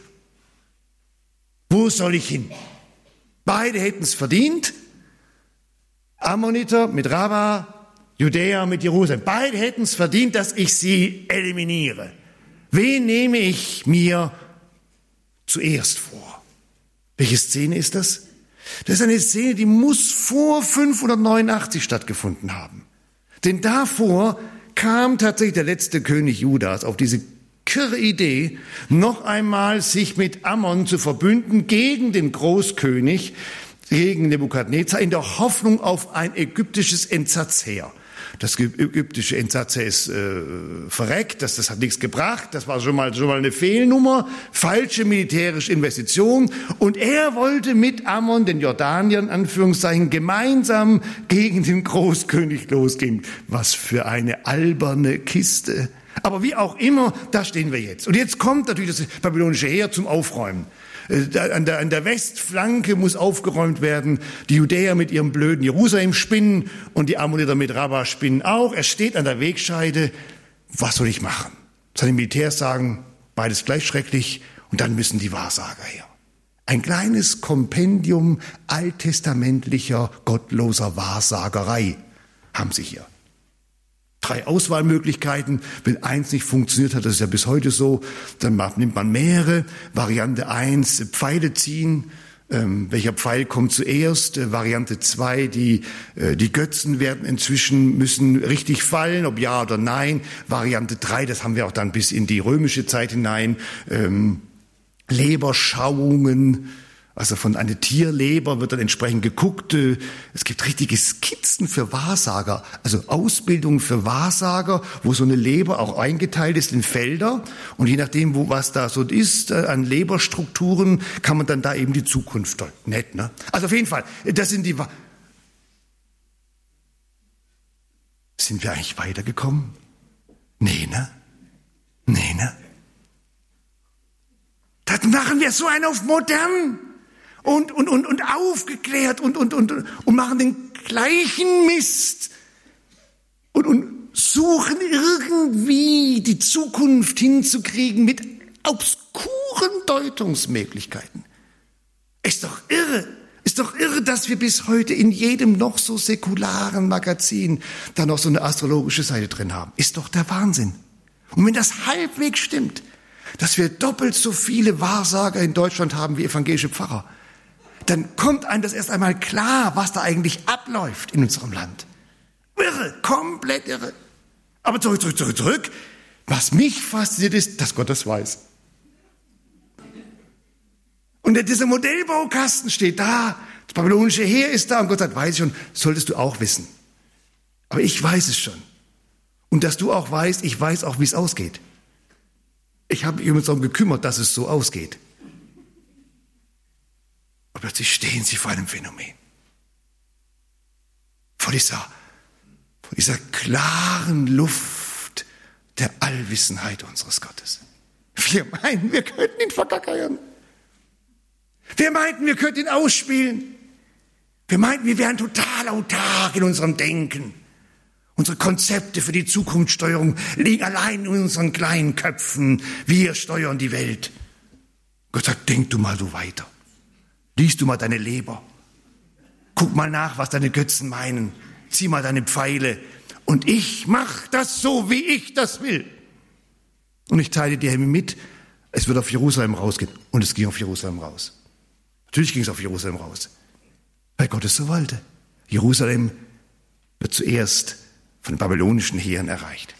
wo soll ich hin? Beide hätten es verdient. Ammoniter mit Rabba, Judäer mit Jerusalem. Beide hätten es verdient, dass ich sie eliminiere. Wen nehme ich mir zuerst vor? Welche Szene ist das? Das ist eine Szene, die muss vor fünfhundertneunundachtzig stattgefunden haben. Denn davor kam tatsächlich der letzte König Judas auf diese kirre Idee, noch einmal sich mit Ammon zu verbünden gegen den Großkönig, gegen Nebukadnezar, in der Hoffnung auf ein ägyptisches Entsatzheer. Das ägyptische Entsatzheer ist äh, verreckt, das, das hat nichts gebracht, das war schon mal, schon mal eine Fehlnummer, falsche militärische Investition. Und er wollte mit Ammon, den Jordaniern, Anführungszeichen, gemeinsam gegen den Großkönig losgehen. Was für eine alberne Kiste. Aber wie auch immer, da stehen wir jetzt. Und jetzt kommt natürlich das babylonische Heer zum Aufräumen. An der, an der Westflanke muss aufgeräumt werden. Die Judäer mit ihrem blöden Jerusalem spinnen und die Ammoniter mit Rabba spinnen auch. Er steht an der Wegscheide. Was soll ich machen? Seine Militärs sagen, beides gleich schrecklich. Und dann müssen die Wahrsager her. Ein kleines Kompendium alttestamentlicher, gottloser Wahrsagerei haben sie hier. Drei Auswahlmöglichkeiten. Wenn eins nicht funktioniert hat, das ist ja bis heute so, dann nimmt man mehrere. Variante eins, Pfeile ziehen. Ähm, welcher Pfeil kommt zuerst? Äh, Variante zwei, die, äh, die Götzen werden inzwischen, müssen richtig fallen, ob ja oder nein. Variante drei, das haben wir auch dann bis in die römische Zeit hinein. Ähm, Leberschauungen. Also von einer Tierleber wird dann entsprechend geguckt. Es gibt richtige Skizzen für Wahrsager, also Ausbildung für Wahrsager, wo so eine Leber auch eingeteilt ist in Felder. Und je nachdem, wo was da so ist, an Leberstrukturen, kann man dann da eben die Zukunft deuten. Nett, ne? Also auf jeden Fall, das sind die... Wa- Sind wir eigentlich weitergekommen? Nee, ne? Nee, ne? Dann machen wir so einen auf modern. Und, und, und, und aufgeklärt und, und, und, und machen den gleichen Mist und, und suchen irgendwie die Zukunft hinzukriegen mit obskuren Deutungsmöglichkeiten. Ist doch irre, ist doch irre, dass wir bis heute in jedem noch so säkularen Magazin da noch so eine astrologische Seite drin haben. Ist doch der Wahnsinn. Und wenn das halbwegs stimmt, dass wir doppelt so viele Wahrsager in Deutschland haben wie evangelische Pfarrer, dann kommt einem das erst einmal klar, was da eigentlich abläuft in unserem Land. Irre, komplett irre. Aber zurück, zurück, zurück, zurück. Was mich fasziniert ist, dass Gott das weiß. Und dieser Modellbaukasten steht da, das babylonische Heer ist da und Gott sagt, weiß ich schon, solltest du auch wissen. Aber ich weiß es schon. Und dass du auch weißt, ich weiß auch, wie es ausgeht. Ich habe mich übrigens darum gekümmert, dass es so ausgeht. Und plötzlich stehen sie vor einem Phänomen. Vor dieser, vor dieser klaren Luft der Allwissenheit unseres Gottes. Wir meinen, wir könnten ihn verkackern. Wir meinten, wir könnten ihn ausspielen. Wir meinten, wir wären total autark in unserem Denken. Unsere Konzepte für die Zukunftssteuerung liegen allein in unseren kleinen Köpfen. Wir steuern die Welt. Gott sagt, denk du mal so weiter. Lies du mal deine Leber. Guck mal nach, was deine Götzen meinen. Zieh mal deine Pfeile. Und ich mach das so, wie ich das will. Und ich teile dir mit, es wird auf Jerusalem rausgehen. Und es ging auf Jerusalem raus. Natürlich ging es auf Jerusalem raus. Weil Gott es so wollte. Jerusalem wird zuerst von den babylonischen Heeren erreicht.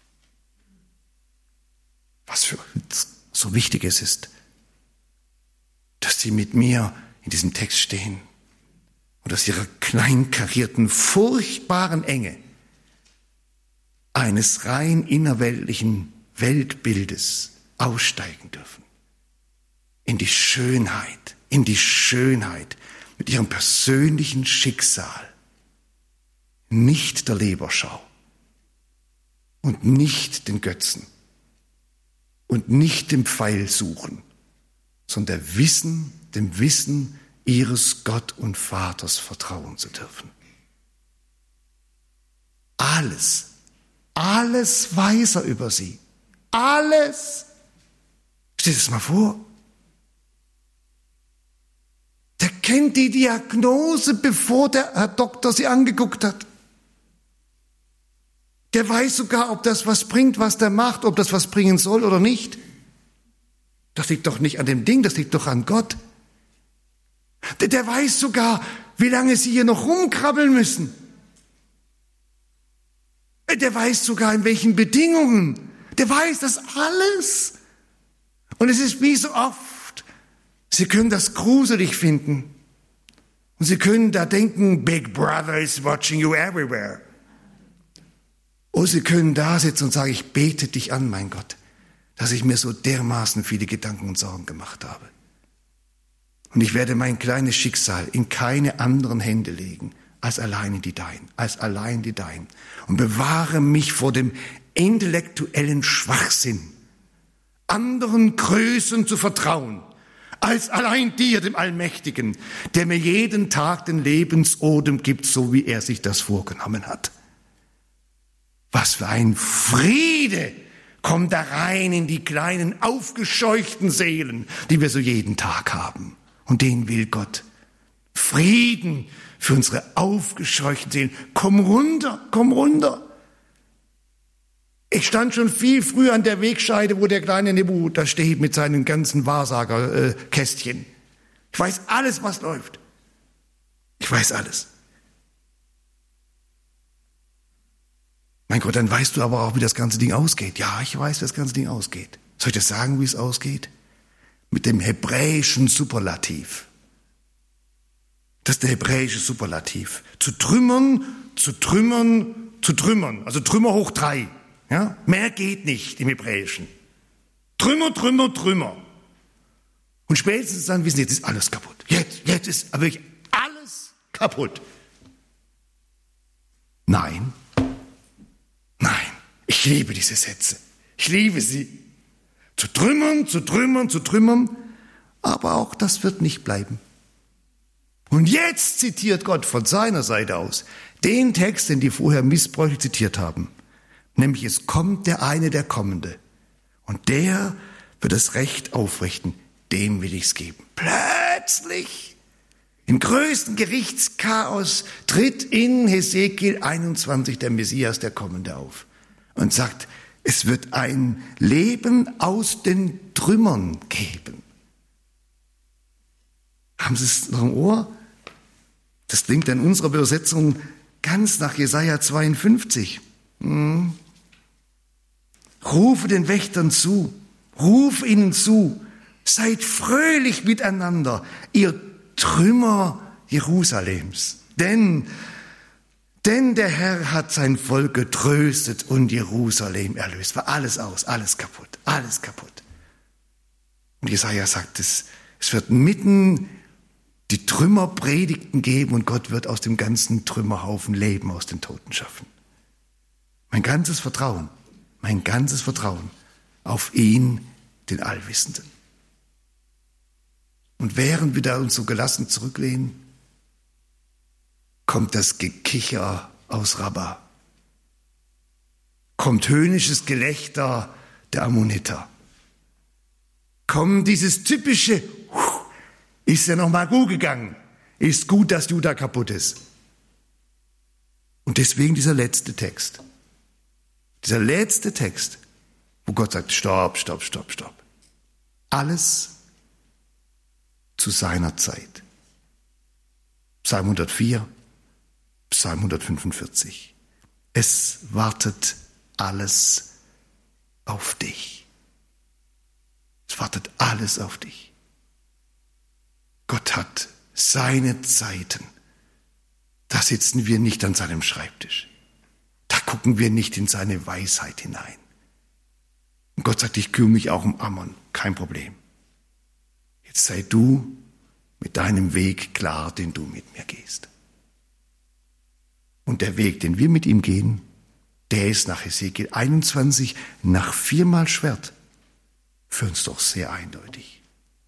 Was für uns so wichtig es ist, dass sie mit mir in diesem Text stehen und aus ihrer kleinkarierten, furchtbaren Enge eines rein innerweltlichen Weltbildes aussteigen dürfen. In die Schönheit, in die Schönheit mit ihrem persönlichen Schicksal. Nicht der Leberschau und nicht den Götzen und nicht dem Pfeil suchen, sondern der Wissen, dem Wissen ihres Gott und Vaters vertrauen zu dürfen. Alles, alles weiß er über sie. Alles. Stell dir das mal vor. Der kennt die Diagnose, bevor der Herr Doktor sie angeguckt hat. Der weiß sogar, ob das was bringt, was der macht, ob das was bringen soll oder nicht. Das liegt doch nicht an dem Ding, das liegt doch an Gott. Der, der weiß sogar, wie lange sie hier noch rumkrabbeln müssen. Der weiß sogar, in welchen Bedingungen. Der weiß das alles. Und es ist wie so oft, Sie können das gruselig finden. Und Sie können da denken, Big Brother is watching you everywhere. Oder Sie können da sitzen und sagen, ich bete dich an, mein Gott, dass ich mir so dermaßen viele Gedanken und Sorgen gemacht habe. Und ich werde mein kleines Schicksal in keine anderen Hände legen, als allein in die dein, als allein die dein. Und bewahre mich vor dem intellektuellen Schwachsinn, anderen Größen zu vertrauen, als allein dir, dem Allmächtigen, der mir jeden Tag den Lebensodem gibt, so wie er sich das vorgenommen hat. Was für ein Friede kommt da rein in die kleinen, aufgescheuchten Seelen, die wir so jeden Tag haben. Und den will Gott. Frieden für unsere aufgescheuchten Seelen. Komm runter, komm runter. Ich stand schon viel früher an der Wegscheide, wo der kleine Nebu da steht mit seinen ganzen Wahrsagerkästchen. Ich weiß alles, was läuft. Ich weiß alles. Mein Gott, dann weißt du aber auch, wie das ganze Ding ausgeht. Ja, ich weiß, wie das ganze Ding ausgeht. Soll ich das sagen, wie es ausgeht? Mit dem hebräischen Superlativ. Das ist der hebräische Superlativ. Zu trümmern, zu trümmern, zu trümmern. Also Trümmer hoch drei. Ja? Mehr geht nicht im Hebräischen. Trümmer, Trümmer, Trümmer. Und spätestens dann wissen Sie, jetzt ist alles kaputt. Jetzt, jetzt ist wirklich alles kaputt. Nein. Nein, ich liebe diese Sätze. Ich liebe sie. Zu trümmern, zu trümmern, zu trümmern. Aber auch das wird nicht bleiben. Und jetzt zitiert Gott von seiner Seite aus den Text, den die vorher missbräuchlich zitiert haben. Nämlich, es kommt der eine, der Kommende. Und der wird das Recht aufrichten. Dem will ich's geben. Plötzlich, im größten Gerichtschaos, tritt in Hesekiel einundzwanzig der Messias, der Kommende, auf und sagt, es wird ein Leben aus den Trümmern geben. Haben Sie es noch im Ohr? Das klingt in unserer Übersetzung ganz nach Jesaja zweiundfünfzig. Hm. Rufe den Wächtern zu, ruf ihnen zu, seid fröhlich miteinander, ihr Trümmer Jerusalems. Denn Denn der Herr hat sein Volk getröstet und Jerusalem erlöst. War alles aus, alles kaputt, alles kaputt. Und Jesaja sagt es, es wird mitten die Trümmerpredigten geben und Gott wird aus dem ganzen Trümmerhaufen Leben aus den Toten schaffen. Mein ganzes Vertrauen, mein ganzes Vertrauen auf ihn, den Allwissenden. Und während wir da uns so gelassen zurücklehnen, kommt das Gekicher aus Rabba, kommt höhnisches Gelächter der Ammoniter, kommt dieses typische, ist ja noch mal gut gegangen, ist gut, dass Juda kaputt ist. Und deswegen dieser letzte Text, dieser letzte Text, wo Gott sagt, stopp, stopp, stopp, stopp. Alles zu seiner Zeit. Psalm hundertvier, Psalm hundertfünfundvierzig. Es wartet alles auf dich. Es wartet alles auf dich. Gott hat seine Zeiten. Da sitzen wir nicht an seinem Schreibtisch. Da gucken wir nicht in seine Weisheit hinein. Und Gott sagt, ich kümmere mich auch um Ammon. Kein Problem. Jetzt sei du mit deinem Weg klar, den du mit mir gehst. Und der Weg, den wir mit ihm gehen, der ist nach Hesekiel einundzwanzig, nach viermal Schwert, für uns doch sehr eindeutig.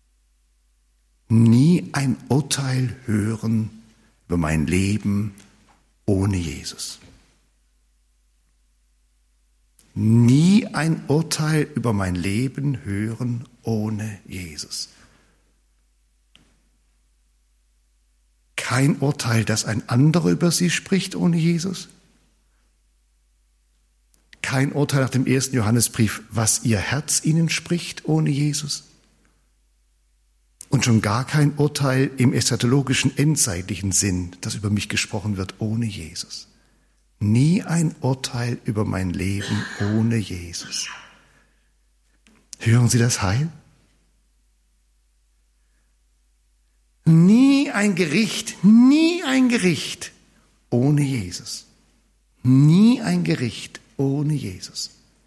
Nie ein Urteil hören über mein Leben ohne Jesus. Nie ein Urteil über mein Leben hören ohne Jesus. Kein Urteil, das ein anderer über sie spricht ohne Jesus. Kein Urteil nach dem ersten Johannesbrief, was ihr Herz ihnen spricht ohne Jesus. Und schon gar kein Urteil im eschatologischen endzeitlichen Sinn, das über mich gesprochen wird, ohne Jesus. Nie ein Urteil über mein Leben ohne Jesus. Hören Sie das Heil? Nie ein Gericht, nie ein Gericht ohne Jesus. Nie ein Gericht ohne Jesus.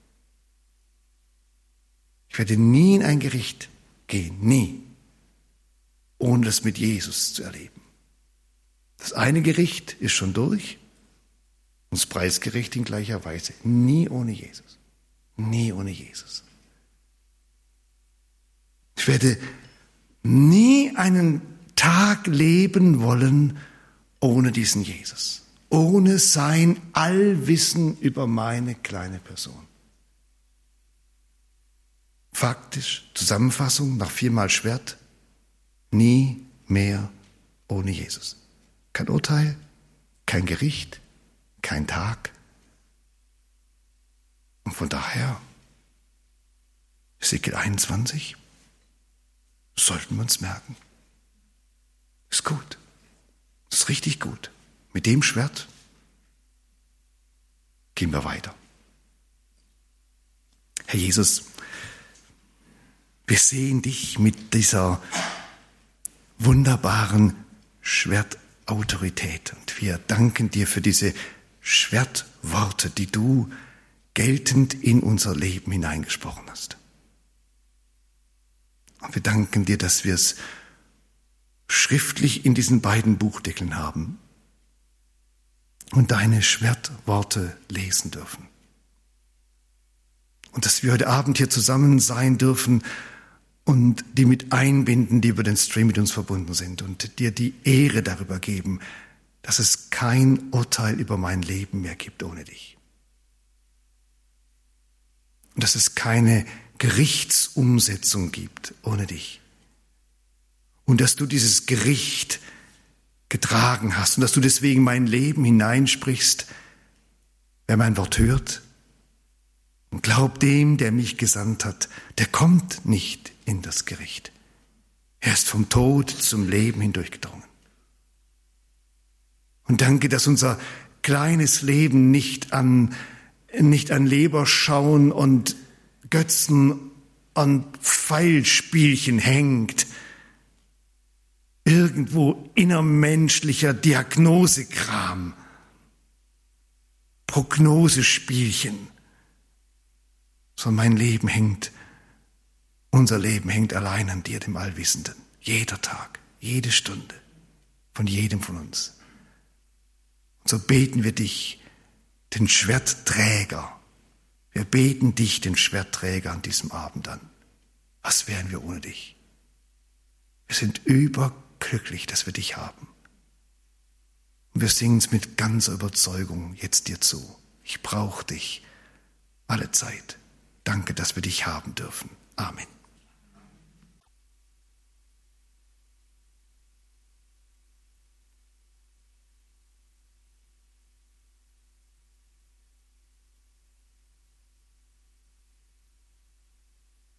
Ich werde nie in ein Gericht gehen, nie, ohne das mit Jesus zu erleben. Das eine Gericht ist schon durch, und das Preisgericht in gleicher Weise. Nie ohne Jesus. Nie ohne Jesus. Ich werde nie einen Tag leben wollen ohne diesen Jesus. Ohne sein Allwissen über meine kleine Person. Faktisch, Zusammenfassung nach viermal Schwert, nie mehr ohne Jesus. Kein Urteil, kein Gericht, kein Tag. Und von daher, Hesekiel einundzwanzig, sollten wir uns merken. Ist gut. Ist richtig gut. Mit dem Schwert gehen wir weiter. Herr Jesus, wir sehen dich mit dieser wunderbaren Schwertautorität und wir danken dir für diese Schwertworte, die du geltend in unser Leben hineingesprochen hast. Und wir danken dir, dass wir es schriftlich in diesen beiden Buchdeckeln haben und deine Schwertworte lesen dürfen. Und dass wir heute Abend hier zusammen sein dürfen und die mit einbinden, die über den Stream mit uns verbunden sind und dir die Ehre darüber geben, dass es kein Urteil über mein Leben mehr gibt ohne dich. Und dass es keine Gerichtsumsetzung gibt ohne dich. Und dass du dieses Gericht getragen hast und dass du deswegen mein Leben hineinsprichst. Wer mein Wort hört und glaubt dem, der mich gesandt hat, der kommt nicht in das Gericht. Er ist vom Tod zum Leben hindurchgedrungen. Und danke, dass unser kleines Leben nicht an, nicht an Leberschauen und Götzen und Pfeilspielchen hängt, irgendwo innermenschlicher Diagnosekram, Prognosespielchen, sondern mein Leben hängt, unser Leben hängt allein an dir, dem Allwissenden. Jeder Tag, jede Stunde, von jedem von uns. Und so beten wir dich, den Schwertträger. Wir beten dich, den Schwertträger, an diesem Abend an. Was wären wir ohne dich? Wir sind überglücklich, dass wir dich haben. Und wir singen es mit ganzer Überzeugung jetzt dir zu. Ich brauche dich alle Zeit. Danke, dass wir dich haben dürfen. Amen.